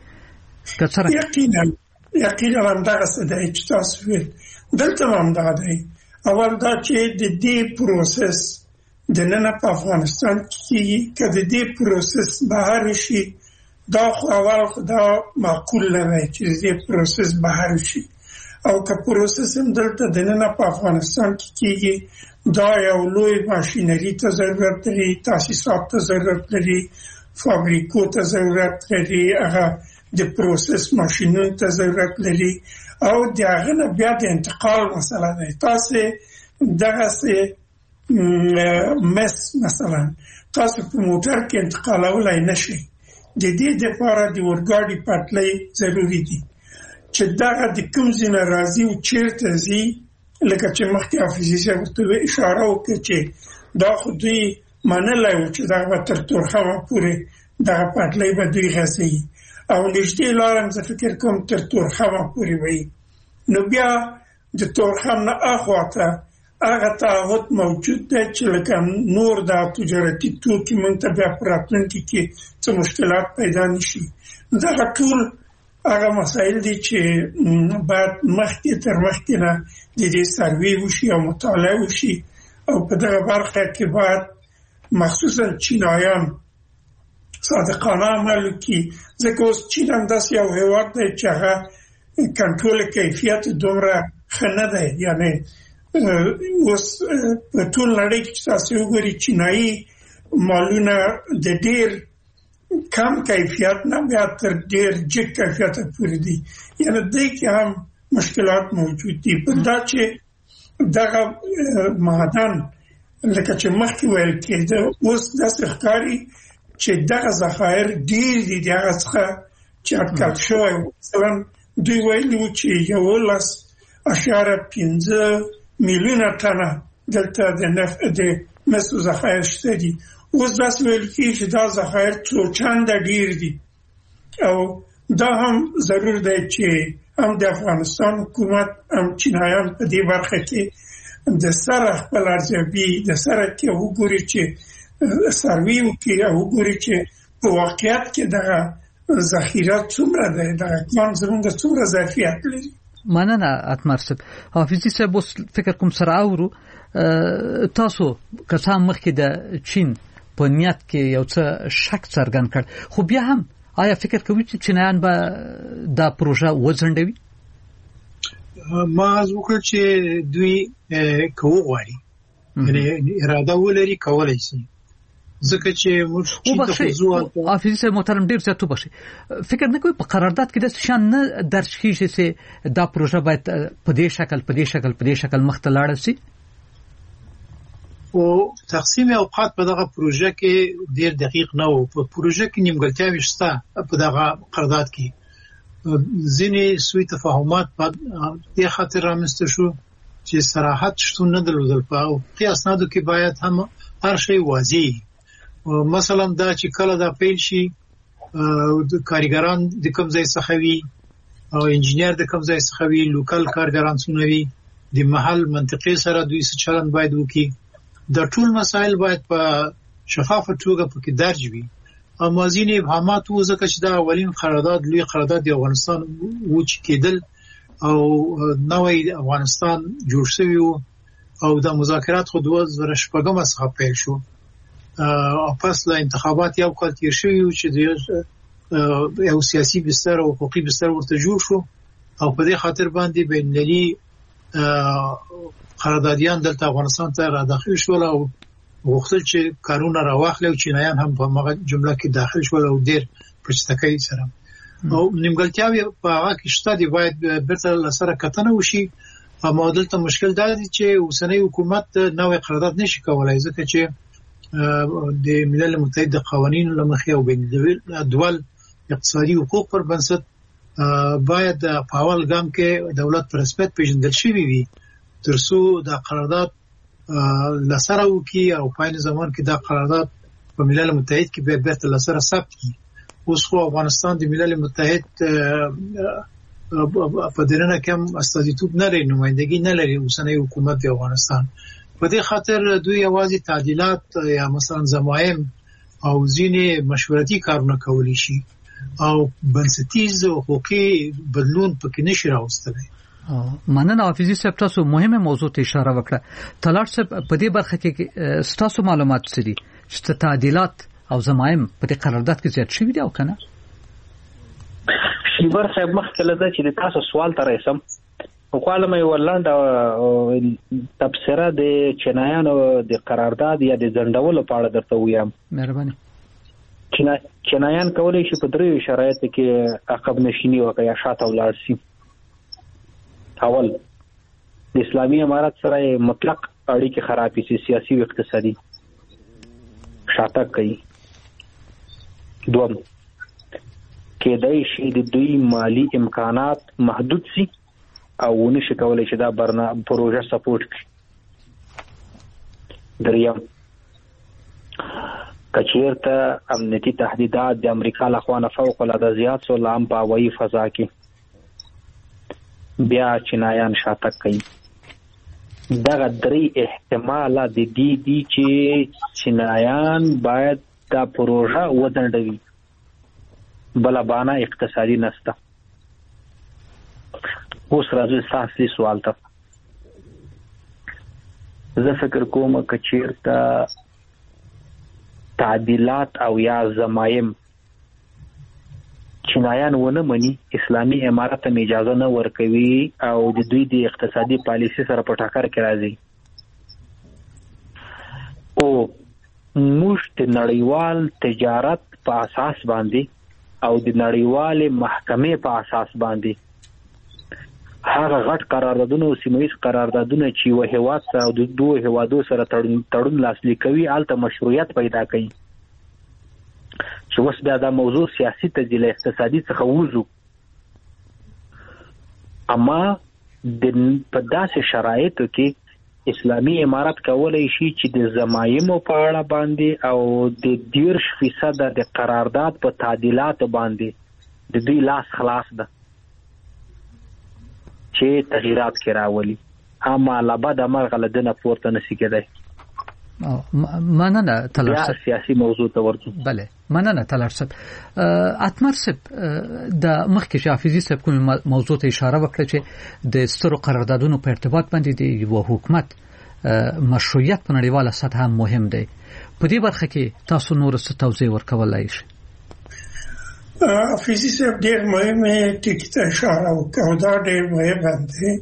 یقینا هم دغه څه دی چې تاسو ویل دلته هم دغه دی اول دا چې د دې پروسس د نن په افغانستان کې کله دې پروسس بهر شي دا خو اول خدا معقول نه دی چې دې پروسس بهر شي او که پروسس هم دلته د نن په افغانستان کې کېږي دا یو لوی ماشینری ته ضرورت لري تاسیسات ته ضرورت لري فابریکو ته ضرورت لري هغه د پروسس ماشینونو ته ضرورت لري او د هغه نه بیا د انتقال مسله ده تاسو دغه مثلا تاسو په موټر کې انتقالولای نشئ د دې لپاره د اورګاډي پټلۍ ضروری دي چې دغه د کوم ځای نه راځي او چیرته ځي لکه چې مخکې حافظي صاحب ته اشاره وکړه چې دا خو دوی منلی و چې دغه تر تورخمه پورې دغه پټلۍ به دوی غځوي او نږدې لاره زه فکر کوم تر تورخمه پورې وي نو بیا د تورخم نه اخواته هغه تعهد موجود دی چې لکه نور د تجارتي توکي موږ ته بیا په راتلونکي کې څه مشکلات پیدا نشي دغه ټول هغه مسایل دي چې باید مخکې تر مخکې نه د دې سروې وشي او مطالعه وشي او په دغه برخه کې باید مخصوصا چینایان صادقانه عمل وکړي ځکه اوس چین همداسې یو هېواد دی چې هغه کنټرول کیفیت دومره ښه نه دی یعنې اوس په ټول نړۍ کې چې تاسو وګورئ چینایي مالونه د ډېر کم کیفیت نه بیا تر ډېر جګ کیفیت پورې دي یعنې دې کې هم مشکلات موجود دي په دا چې دغه معدن لکه چې مخکې ویل کېده اوس داسې ښکاري چې دغه ذخایر ډېر دي د هغه څخه چې اټکل شوی مثلا دوی ویلي وو چې 11.5 میلیونه ټنه دلته د مسو ذخایر شته دي اوس داسې ویل کېږي چې دا ذخایر څو چنده ډېر دي او دا هم ضرور دی چې هم د افغانستان حکومت هم چینایان په دې برخه کې د سره خپل ارزیابي د سره کې وګوري چې سروي وکړي او وګوري چې په واقعیت کې دغه ذخیره څومره ده دغه کان زموږ څومره ظرفیت لري مننه اتمر صاحب حافظي صاحب فکر کوم سره اورو تاسو کسان مخکې د چین په نیت کې یو څه شک څرګند کړ خو بیا هم آیا فکر کوئ چې چینایان به دا پروژه وځنډوي ما وکړ چې دوی کوو غواړي یعنی اراده ولري کولای شي ځکه چې موږ چې د حضور حافظ صاحب محترم ډیر څه تو بشي فکر نه کوي په قرارداد کې د شان نه درج کیږي چې دا پروژه باید په دې شکل مخته لاړ شي او تقسیم اوقات په دغه پروژه کې ډیر دقیق نه وو په پروژه کې نیمګړتیاوې شته په دغه قرارداد کې ځینې سوء تفاهمات په دې خاطر رامنځته شو چې صراحت شتون نه درلودل په اسنادو کې باید هم هر شی واضح مثلا دا چې کله دا پیل شي د کارګران د کوم ځای څخه وي او انجنیر د کوم ځای څخه وي لوکل کارګران څونه وي د محل منطقې سره دوی څه چلند باید وکړي دا ټول مسایل باید په شفافه توګه پکې درج وي اما ځینې ابهامات وو ځکه چې دا اولین قرارداد لوی قرارداد د افغانستان و چې کېدل او نوې افغانستان جوړ شوی او د مذاکرات خو 2014 څخه پیل شو او پس له انتخابات یو کال تیر شوی چې یو سیاسي بستر او حقوقي بستر ورته جوړ شو او په دې خاطر باندې بینالمللي قراردادیان دلته افغانستان ته را داخل شول او غوښتل چې کارونه راواخلي او چینایان هم په هغه جمله کې داخل شول او ډېر پرچتکای سره او نیمګړتیاوې په هغه کې شته دی باید برته لسره کتنه وشي اما دلته مشکل دا دی چې اوسنۍ حکومت نوې قرارداد نشي کولای ځکه چې د ملل متحد د قوانینو لمخې او بین دول اقتصادي حقوق پر بنسټ باید په اول ګام کې دولت پر رسمیت پیژندل شي وي ترڅو د قرارداد لسره وکي او په عین زمان کې د قرارداد په ملل متحد کې به بیرته لسره ثبت کی اوس خو افغانستان د ملل متحد په دننه کې استازیتوب نه لري نمائندګي نه لري اوسنۍ حکومت د افغانستان په دې خاطر دوی یوازې تعدیلات یا مثلا زمایم او ځینې مشورتي کارونه کولی شي او بنسټیز حقوقي بدلون پکې نشي راوستلی مننه حافظي صاحب تاسو مهمه موضوع ته اشاره وکړه. طلعت صاحب په دې برخه کې ستاسو معلومات څه دي چې تعدیلات او ضمایم په دې قرارداد کې زیات شوي دي او کنه؟ شیبر صاحب مخکې لده چې تاسو سوال ته رسم وقاله مې ولند تفسیره د چینایانو د قرارداد یا د ځندولو په اړه درته وایم. مهرباني. چینایان کولای شي په درې شرایطو کې عقب نشینی وکړي یا شاته ولاړ شي. اول د اسلامي امارات سره مطلق اړیکې خرابې شي، سیاسي او اقتصادي شاته کوي. دوم کېدای شي د دوی مالی امکانات محدود شي او نشي کولای چې دا پروژه سپورټ کړي. دریم کچیرته امنیتي تهدیدات د امریکا لخوا نه فوق العاده زیات سو لام په هوایي فضا کې بیا چینایان شاته کوي. دغه درې احتمال د دې دي چې چینایان باید دا پروژه وځنډوي، بل بانه اقتصادي نسته. اوس راځي ساسي سوال ته. زه فکر کوم چې چیرته تعدیلات او یا ضمایم چینایان ونه مني، اسلامي امارات ته اجازه نه ورکوي او د دوی د اقتصادي پالیسي سره په ټکر کې راځي. او موږ د نړیوال تجارت په اساس باندې او د نړیوال محکمې په اساس باندې هغه غټ قراردادونه او سیمه‌ایز قراردادونه چې یو هیواد سره او د دوه هیوادو سره تړون لاسلیک کوي الته مشروعیت پیدا کوي. چې اوس بیا دا موضوع سیاسي تجزیه اقتصادي څخه وځو، اما په داسې شرایطو کې اسلامي امارات کولای شي چې د ضمایمو په اړه باندې او د 10% د قرارداد په تعدیلات باندې د دوی لاس خلاص ده چې تغییرات کې راولي، اما لابد امر غلطنه پورته نشي کېدای. مننه طلعت سیاسي موضوع ته ورته. بله مننه طلعت صاحب. اتمر صاحب د مخکې حافظي صاحب کوم موضوع ته اشاره وکړه چې د سترو قراردادونو په ارتباط باندې د یو حکومت مشروعیت په نړیواله سطح هم مهم دی. په دې برخه کې تاسو نور څه توضیح ورکولای شئ؟ حافظي صاحب ډېر مهمه ټکی ته اشاره وکړه، دا ډېر مهم دی.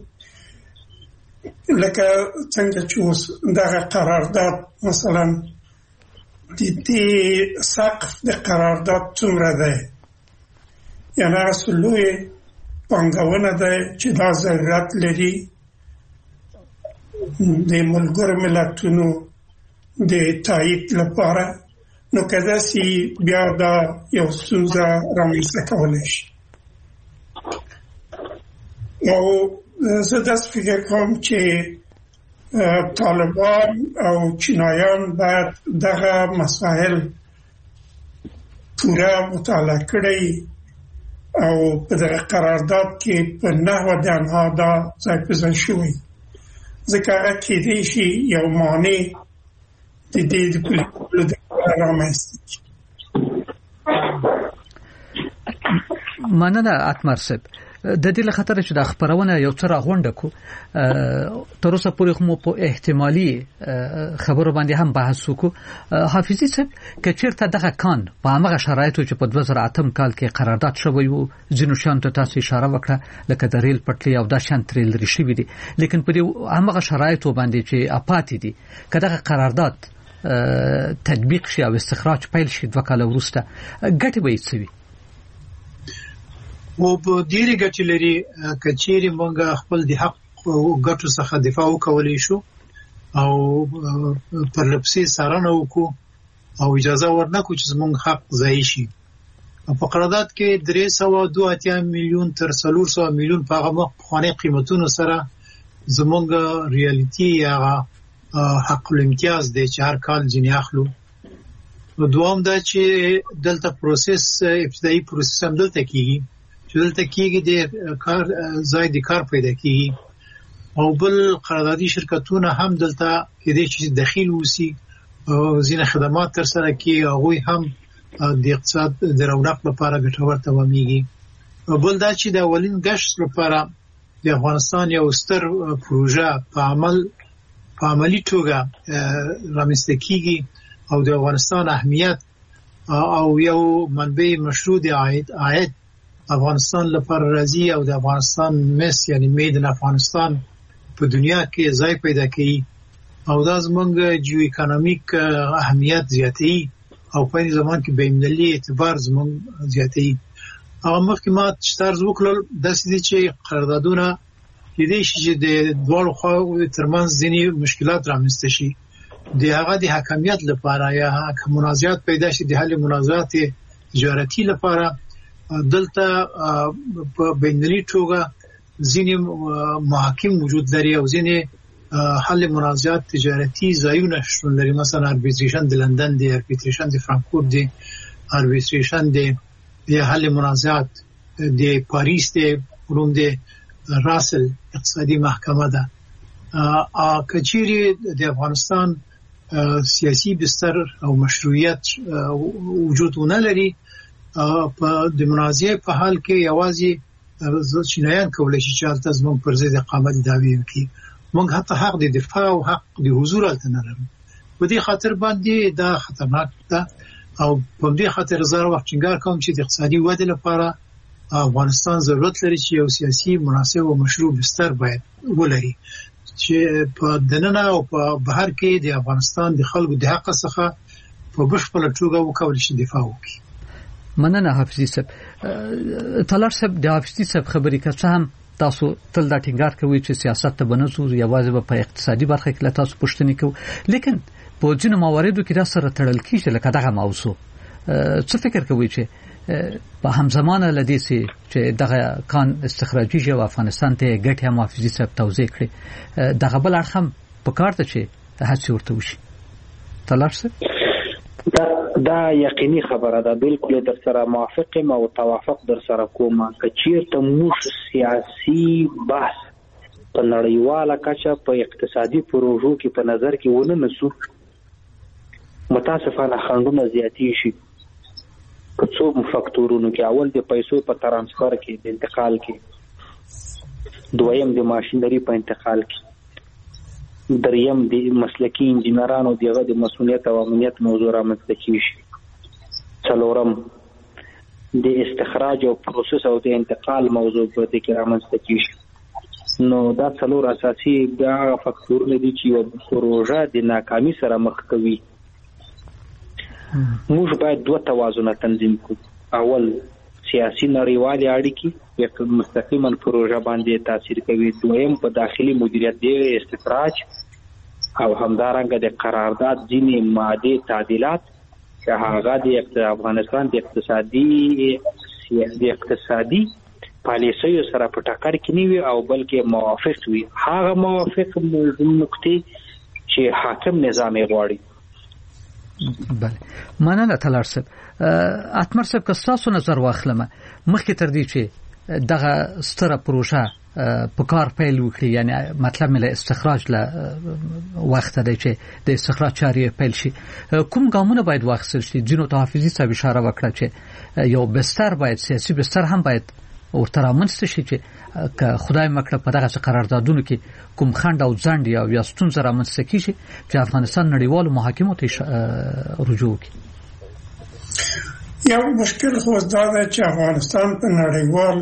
لکه څنګه چې اوس دغه قرارداد مثلا د دې سقف د قرارداد څومره دی، یعنی هغه لوی پانګونه ده چې دا ضرورت لري د ملګرو ملتونو د تایید لپاره، نو کله چې بیا دا یو ستونزه رامنځته کولی شي. او زه داسې فکر کوم چې طالبان او چینایان باید دغه مسائل پوره مطالعه کړي او په دغه قرارداد کې په نحوه د آنها دا ځای په ځای شوی، ځکه هغه کېدای شي یو مانع د دې د پولیسو د رامنځته کړي. مننه اتمر صاحب. د دې له خاطر چې د خبرونه یو څه راغونډه کو تر اوسه پورې مو په احتمالي خبرو باندې هم بحث وکړو. حافظي صاحب که چیرته دغه کان په هغه شرایطو چې په 2008 کال کې قرارداد شوی وو، ځینو شان ته تاسو اشاره وکړه لکه د ریل پټلۍ او د شان تریل لري شوی دي، لیکن په دې هغه شرایطو باندې چې اپاتې دي که دغه قرارداد تطبیق شي او استخراج پیل شي 2 کال وروسته ګټه به یې وي؟ او په ډیره ګټې لري که چیرې موږ خپل د حق او ګټو څخه دفاع وکولای شو او پر لپسې څارنه وکړو او اجازه ورنکړو چې زموږ حق ضایع شي. په قرارداد کې 382 میلیون تر 400 میلیون په هغه وخت پخواني قیمتونو سره زموږ ریالټي یا حق الامتیاز دی چې هر کال ځینې اخلو. دوام دا چې دلته پروسس ابتدایي پروسس هم دلته کیږي چې دلته کېږي د کار ځای د کار پیدا کېږي او بل قراردادي شرکتونه هم دلته کېدای چې دخیل وسی او ځینې خدمات تر سره کوي، هغوی هم د اقتصاد د رونق لپاره ګټور تمامېږي. بل دا چې د اولین ګشت لپاره د افغانستان یو ستر پروژه په عملی توګه رامنځته کیږي او د افغانستان اهمیت او یو منبع مشروع دی عاید افغانستان لپاره راځي او د افغانستان مس یعنی مید ان افغانستان په دنیا کې ځای پیدا کوي او دا زمونږ جیو اکونومیک اهمیت زیاتوي او په زمان کې بین‌المللي اعتبار زمونږ زیاتوي. هغه مخکې ما تاسو وکړل د سړي چې قراردادونه کېدای شي چې د دوه خواو ترمنځ ځینې مشکلات رامنځته شي د هغه د حکمیت لپاره یا منازعات پیدا شي د حل منازعات تجارتي لپاره دلته په بین‌المللي توګه ځینې محاکم وجود لري او ځینې حل منازعات تجارتي ځایونه شتون لري مثلا اربیتریشن د لندن دی اربیتریشن د فرانکفورت دی اربیتریشن دی یا حل منازعات د پاریس دی روم دی راسل اقتصادي محکمه ده کچيري د افغانستان سیاسي بستر او مشروعیت وجود نه لري په د منازعه په حال کې یوازې چینایان کولای شي چې تاسو زموږ پر ضد اقامت دعوی وکړي موږ حتی حق د دفاع او حق د حضور الته نه لرو په دې خاطر باندې دا خطرناک ده او په دې خاطر زه وخت ټینګار کوم چې د اقتصادي ودې لپاره افغانستان ضرورت لري چې یو سیاسي مناسب او مشروع بستر باید ولري چې په دننه او په بهر کې د افغانستان د خلکو د حق څخه په بشپړه توګه وکولای شي دفاع وکړي. مننه حافظي صاحب. طلال صاحب د حافظي صاحب خبرې کړه هم تاسو تل دا ټینګار کوي چې سیاست ته بنځو یوازې په اقتصادي برخه کې تاسو پوښتنه کوي لیکن په ځینو مواردو کې دا سره تړل کیږي لکه دغه موضوع څه فکر کوي چې په همزمانه لدې سي چې دغه کان استخراجي جو افغانستان ته ګټه محافظي صاحب توضیح کړي دغه بل اړخم په کار ته چې هڅه ورته وشي. طلال صاحب دا یقیني خبره ده بالکل در سره موافقم او توافق در سره کوم کچیر ته موږ سیاسي بحث په نړیواله کچه په اقتصادي پروژو کې په نظر کې ونه نسو متاسفانه خنډونه زیاتی شي په څو فاکتورونو کې اول د پیسو په ترانسفر کې د انتقال کې دویم د ماشينري په انتقال کې دریم د مسلکی انجنیرانو دغه د مسؤلیت او امنیت موضوع رامنځته کیږي څلورم د استخراج او پروسس او د انتقال موضوع په دې کې رامنځته کیږي. نو دا څلور اساسي فاکتورونه دي چې یو پروژه د ناکامۍ سره مخ کوي. موږ باید دوه توازن تنظیم کړو. اول سیاسي نړیوالې اړیکې یک مستقیما پروژه باندې تاثیر کوي. دویم په داخلي مدیریت دی استخراج او همدارنګه د قرارداد ځینې ماده تعدیلات چې هغه د افغانستان د اقتصادي پالیسیو سره په ټکر کې نه وي او بلکې موافق وي هغه موافق نقطې چې حاکم نظام غواړي. بله مننه طلال صاحب. اتمر صاحب که تاسو نظر واخلمه مخکې تر دې چې دغه ستره پروژه په کار پیل وکړي یعنی مطلب مله استخراج له وخت دی چې د استخراج چارې پیل شي کوم ګامونه باید واخیستل شي؟ جنو تحفظي صاحب اشاره وکړه چې یو بستر باید سیاسي بستر هم باید ورته رامنځته شي چې که خدای مکړه په دغه قراردادونو کې کوم خنډ او ځنډ یا ستونزه رامنځته کیږي چې افغانستان نړیوالو محاکمو ته رجوع وکړي. یو مشکل خو دا ده چې افغانستان په نړیوال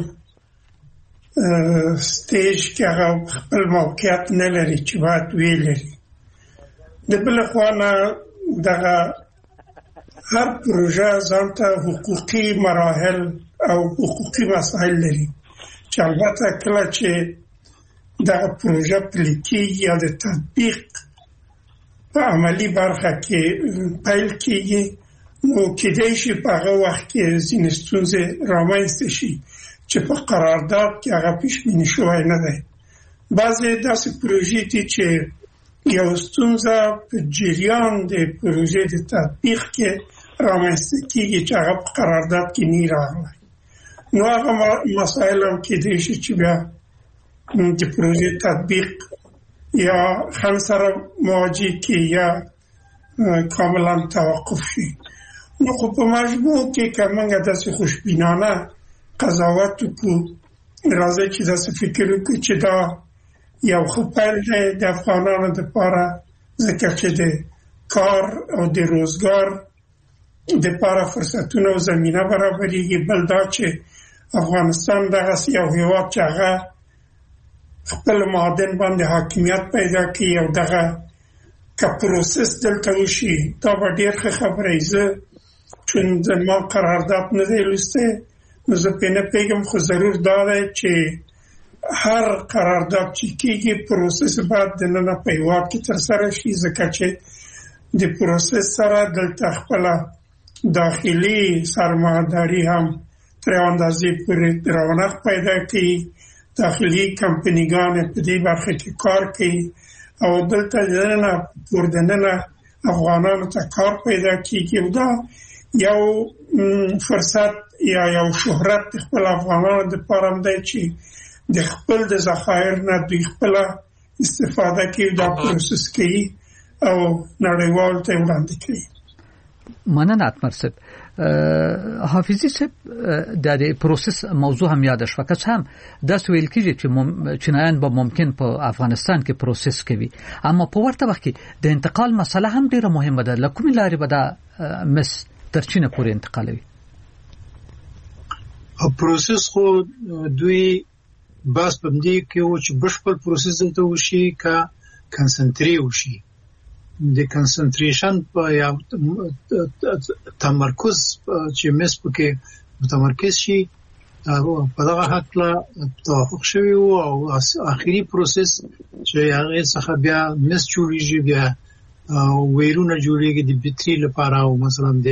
سټیج کې هغه خپل موقعیت نه لري چې باید ویلري. د بل خوا نه دغه هر پروژه ځانته حقوقي مراحل او حقوقي مسائل لري چې البته کله چې دغه پروژه پلي کېږي یا د تطبیق په عملی برخه کې پیل کېږي نو کېدای شي په هغه وخت کې ځینې ستونزې رامنځته شي چې په قرارداد کې هغه پیش بیني شوی نه دی. بعضې داسې پروژې دي چې یو ستونزه په جریان د پروژې د تطبیق کې رامنځته کېږي چې هغه په قرارداد کې نه راغلی نو هغه مسایل هم کېدای شي چې بیا د پروژې تطبیق یا خنډ سره مواجه کې یا کاملا توقف شي. نو خو په مجموع کې که موږ داسې خوشبینانه قضاوت وکړو راځي چې تاسو فکر وکړئ چې دا یو ښه پیل دی د افغانانو لپاره ځکه چې د کار او د روزګار د لپاره فرصتونه او زمینه برابرېږي. بل دا چې افغانستان دغسې یو هېواد چې هغه خپل معادن باندې حاکمیت پیدا کړي او دغه که پروسس دلته وشي دا به ډېر ښه خبره وي. زه چون زما قرارداد نه دی لوستی نو زه پرې نه پوهېږم، خو ضرور دا دی چې هر قرارداد چې کېږي پروسس باید دننه په هېواد کې ترسره شي، ځکه چې د پروسس سره دلته خپله داخلي سرمایه‌داري هم تر یوه اندازې پورې رونق پیدا کوي. داخلي کمپنیګانې په دې برخه کې کار کوي او دلته دننه پوردننه افغانانو ته کار پیدا کېږي او دا یو فرصت یا یو شهرت د خپل افغانانو دپاره هم دی چې د خپل د ذخایر نه دوی خپله استفاده کوي، دا پروسس کوي او نړیوالو ته وړاندې کوي. مننه اتمر صاحب. حافظي صاحب د پروسس موضوع هم یاد شو، که هم دا سویل کیږي چې چینایان به ممکن په افغانستان کې پروسس کوي، اما په ورته وخت کې د انتقال مسله هم ډیره مهمه ده. لکه لارې به دا مس تر چینه پورې انتقالوي. پروسس خو دوی بس په دې کې و چې بشپړ پروسس دلته وشي کا کنسنټری وشي. د کنسنټریشن په یا تمرکز چې مس پکې متمرکز شي په دغه حق لا توافق شوی او اخیری پروسس چې هغه څخه بیا مس جوړیږي، بیا ویرونه جوړیږي د بیټری لپاره او مثلا د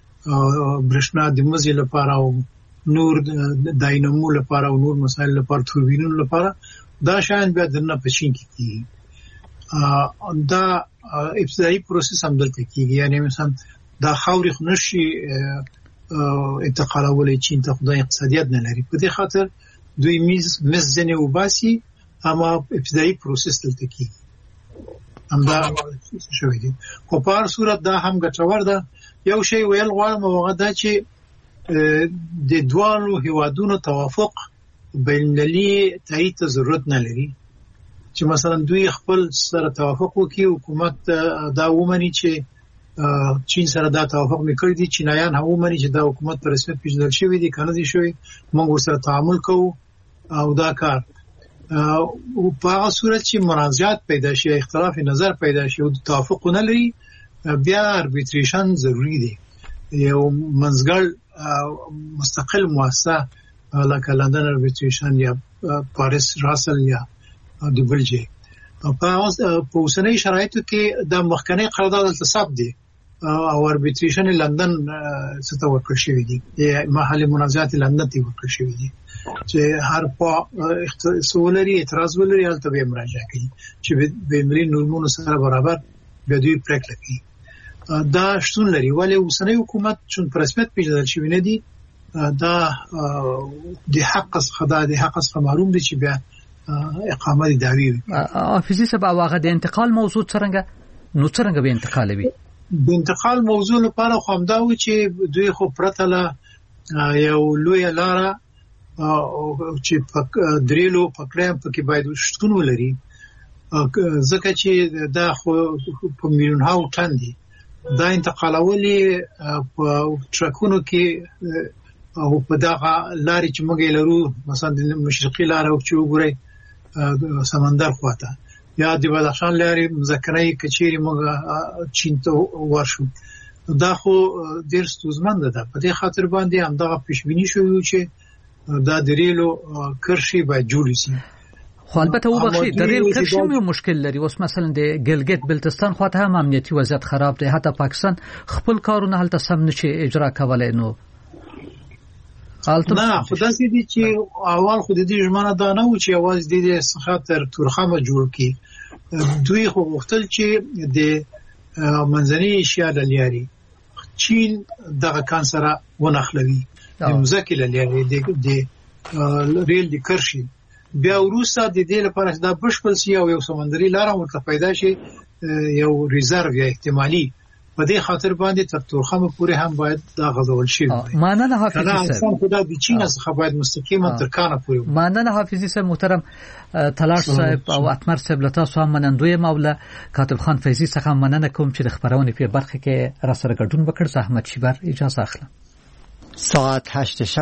برښنا د مزي لپاره او نور داینامو لپاره او نور مسایل لپاره توربینونو لپاره. دا شاین بیا دنه پچین کیږي. دا ابتدایي پروسس هم دلته کیږي، یعنی مثلا دا خاورې خنشي انتقالولې چین ته خدای اقتصادیت نه لري، په دې خاطر دوی مزنه وباسي، اما ابتدایي پروسس دلته کیږي. همدا شوی دی. خو په هر صورت دا هم ګټور ده. یو شی ویل غواړم هغه دا چې د دوالو هیوادونو توافق بین‌المللي تایید ته ضرورت نه لري، چې مثلا دوی خپل سره توافق وکړي، حکومت دا ومني چې چین سره دا توافق میکړي دي، چینایان هم ومني چې دا حکومت په رسمیت پیژندل شوی دی، کنه دي شوی، موږ ورسره تعامل کوو او دا کار په هغه صورت چې منازعات پیدا شي، اختلاف نظر پیدا شي او توافق نه لري، بیا اربیتریشن ضروری دی. یو منځګړ مستقل مؤسسه لکه لندن اربیتریشن یا پاریس راسل یا د بلجیک په اوسنۍ شرایطو کې د مخکنی قرارداد التصاب دی او اربیتریشن لندن څخه ورکړل شوی دی، محل منازعات لندن ته ورکړل شوی دی چې هر په سولري اعتراض ولري هلته به مراجعه کوي چې به امرین نورمونو سره برابر به دوی پریکړه کوي. دا شتون لري، ولی اوسنۍ حکومت چون په رسمیت پیژندل شوی نه دی، دا د حق څخه معلوم دی چې بیا اقامه دعوی وي. حافظي صاحب هغه د انتقال موضوع څنګه به انتقالوي؟ د انتقال موضوع لپاره خو همدا و چې دوی خو پرته له یو لوی لاره چې دریلو پکړم پکې باید شتون ولري، ځکه چې دا خو په میلیونونو ټن دي. دا انتقالولي په ټرکونو کې او په دغه لارې چې موږ لرو، مثلا د مشرقي لار او چې وګورئ سمندر خواته یا د بدخشان لارې مذکرې کچېری موږ چین ته ورشو، دا خو ډېر ستونزمن ده. په دې خاطر باندې هم دغه پیشبینی شوی چې دا د ریلو کرشي باید جوړ شي. خو البته وبخښئ د ریل کرښې یو مشکل لري. اوس مثلا د ګلګت بلتستان خواته هم امنیتي وضعیت خراب دی، حتی پاکستان خپل کارونه هلته سم نشي اجرا کولای. نو نه خدای دې چې اول خو دې ژمنه دا نه و چې اواز دې څخه تر تورخمه جوړ کی. دوی خو غوښتل چې د منځنۍ ایشیا د لیاري چین دغه کانسره ونخلوي، د مزکه لیاري د ریل د کرشي، بیا وروسته د دې لپاره دا بشپړ سی او یو سمندري لار ورته پیدا شي، یو ریزرو یا احتمالي په دې خاطر باندې تر تورخم پورې هم باید دا غځول شي. مننه حافظي صاحب. خدا د چین څخه باید مستقیما تر کانه پورې. مننه حافظي صاحب محترم. تلاش صاحب او اتمر صاحب له تاسو هم منندوی مولا کاتب خان فیضی څخه مننه کوم چې د خبرونه په برخه کې را سره ګډون وکړ. زحمت شي بر اجازه اخلم. ساعت 8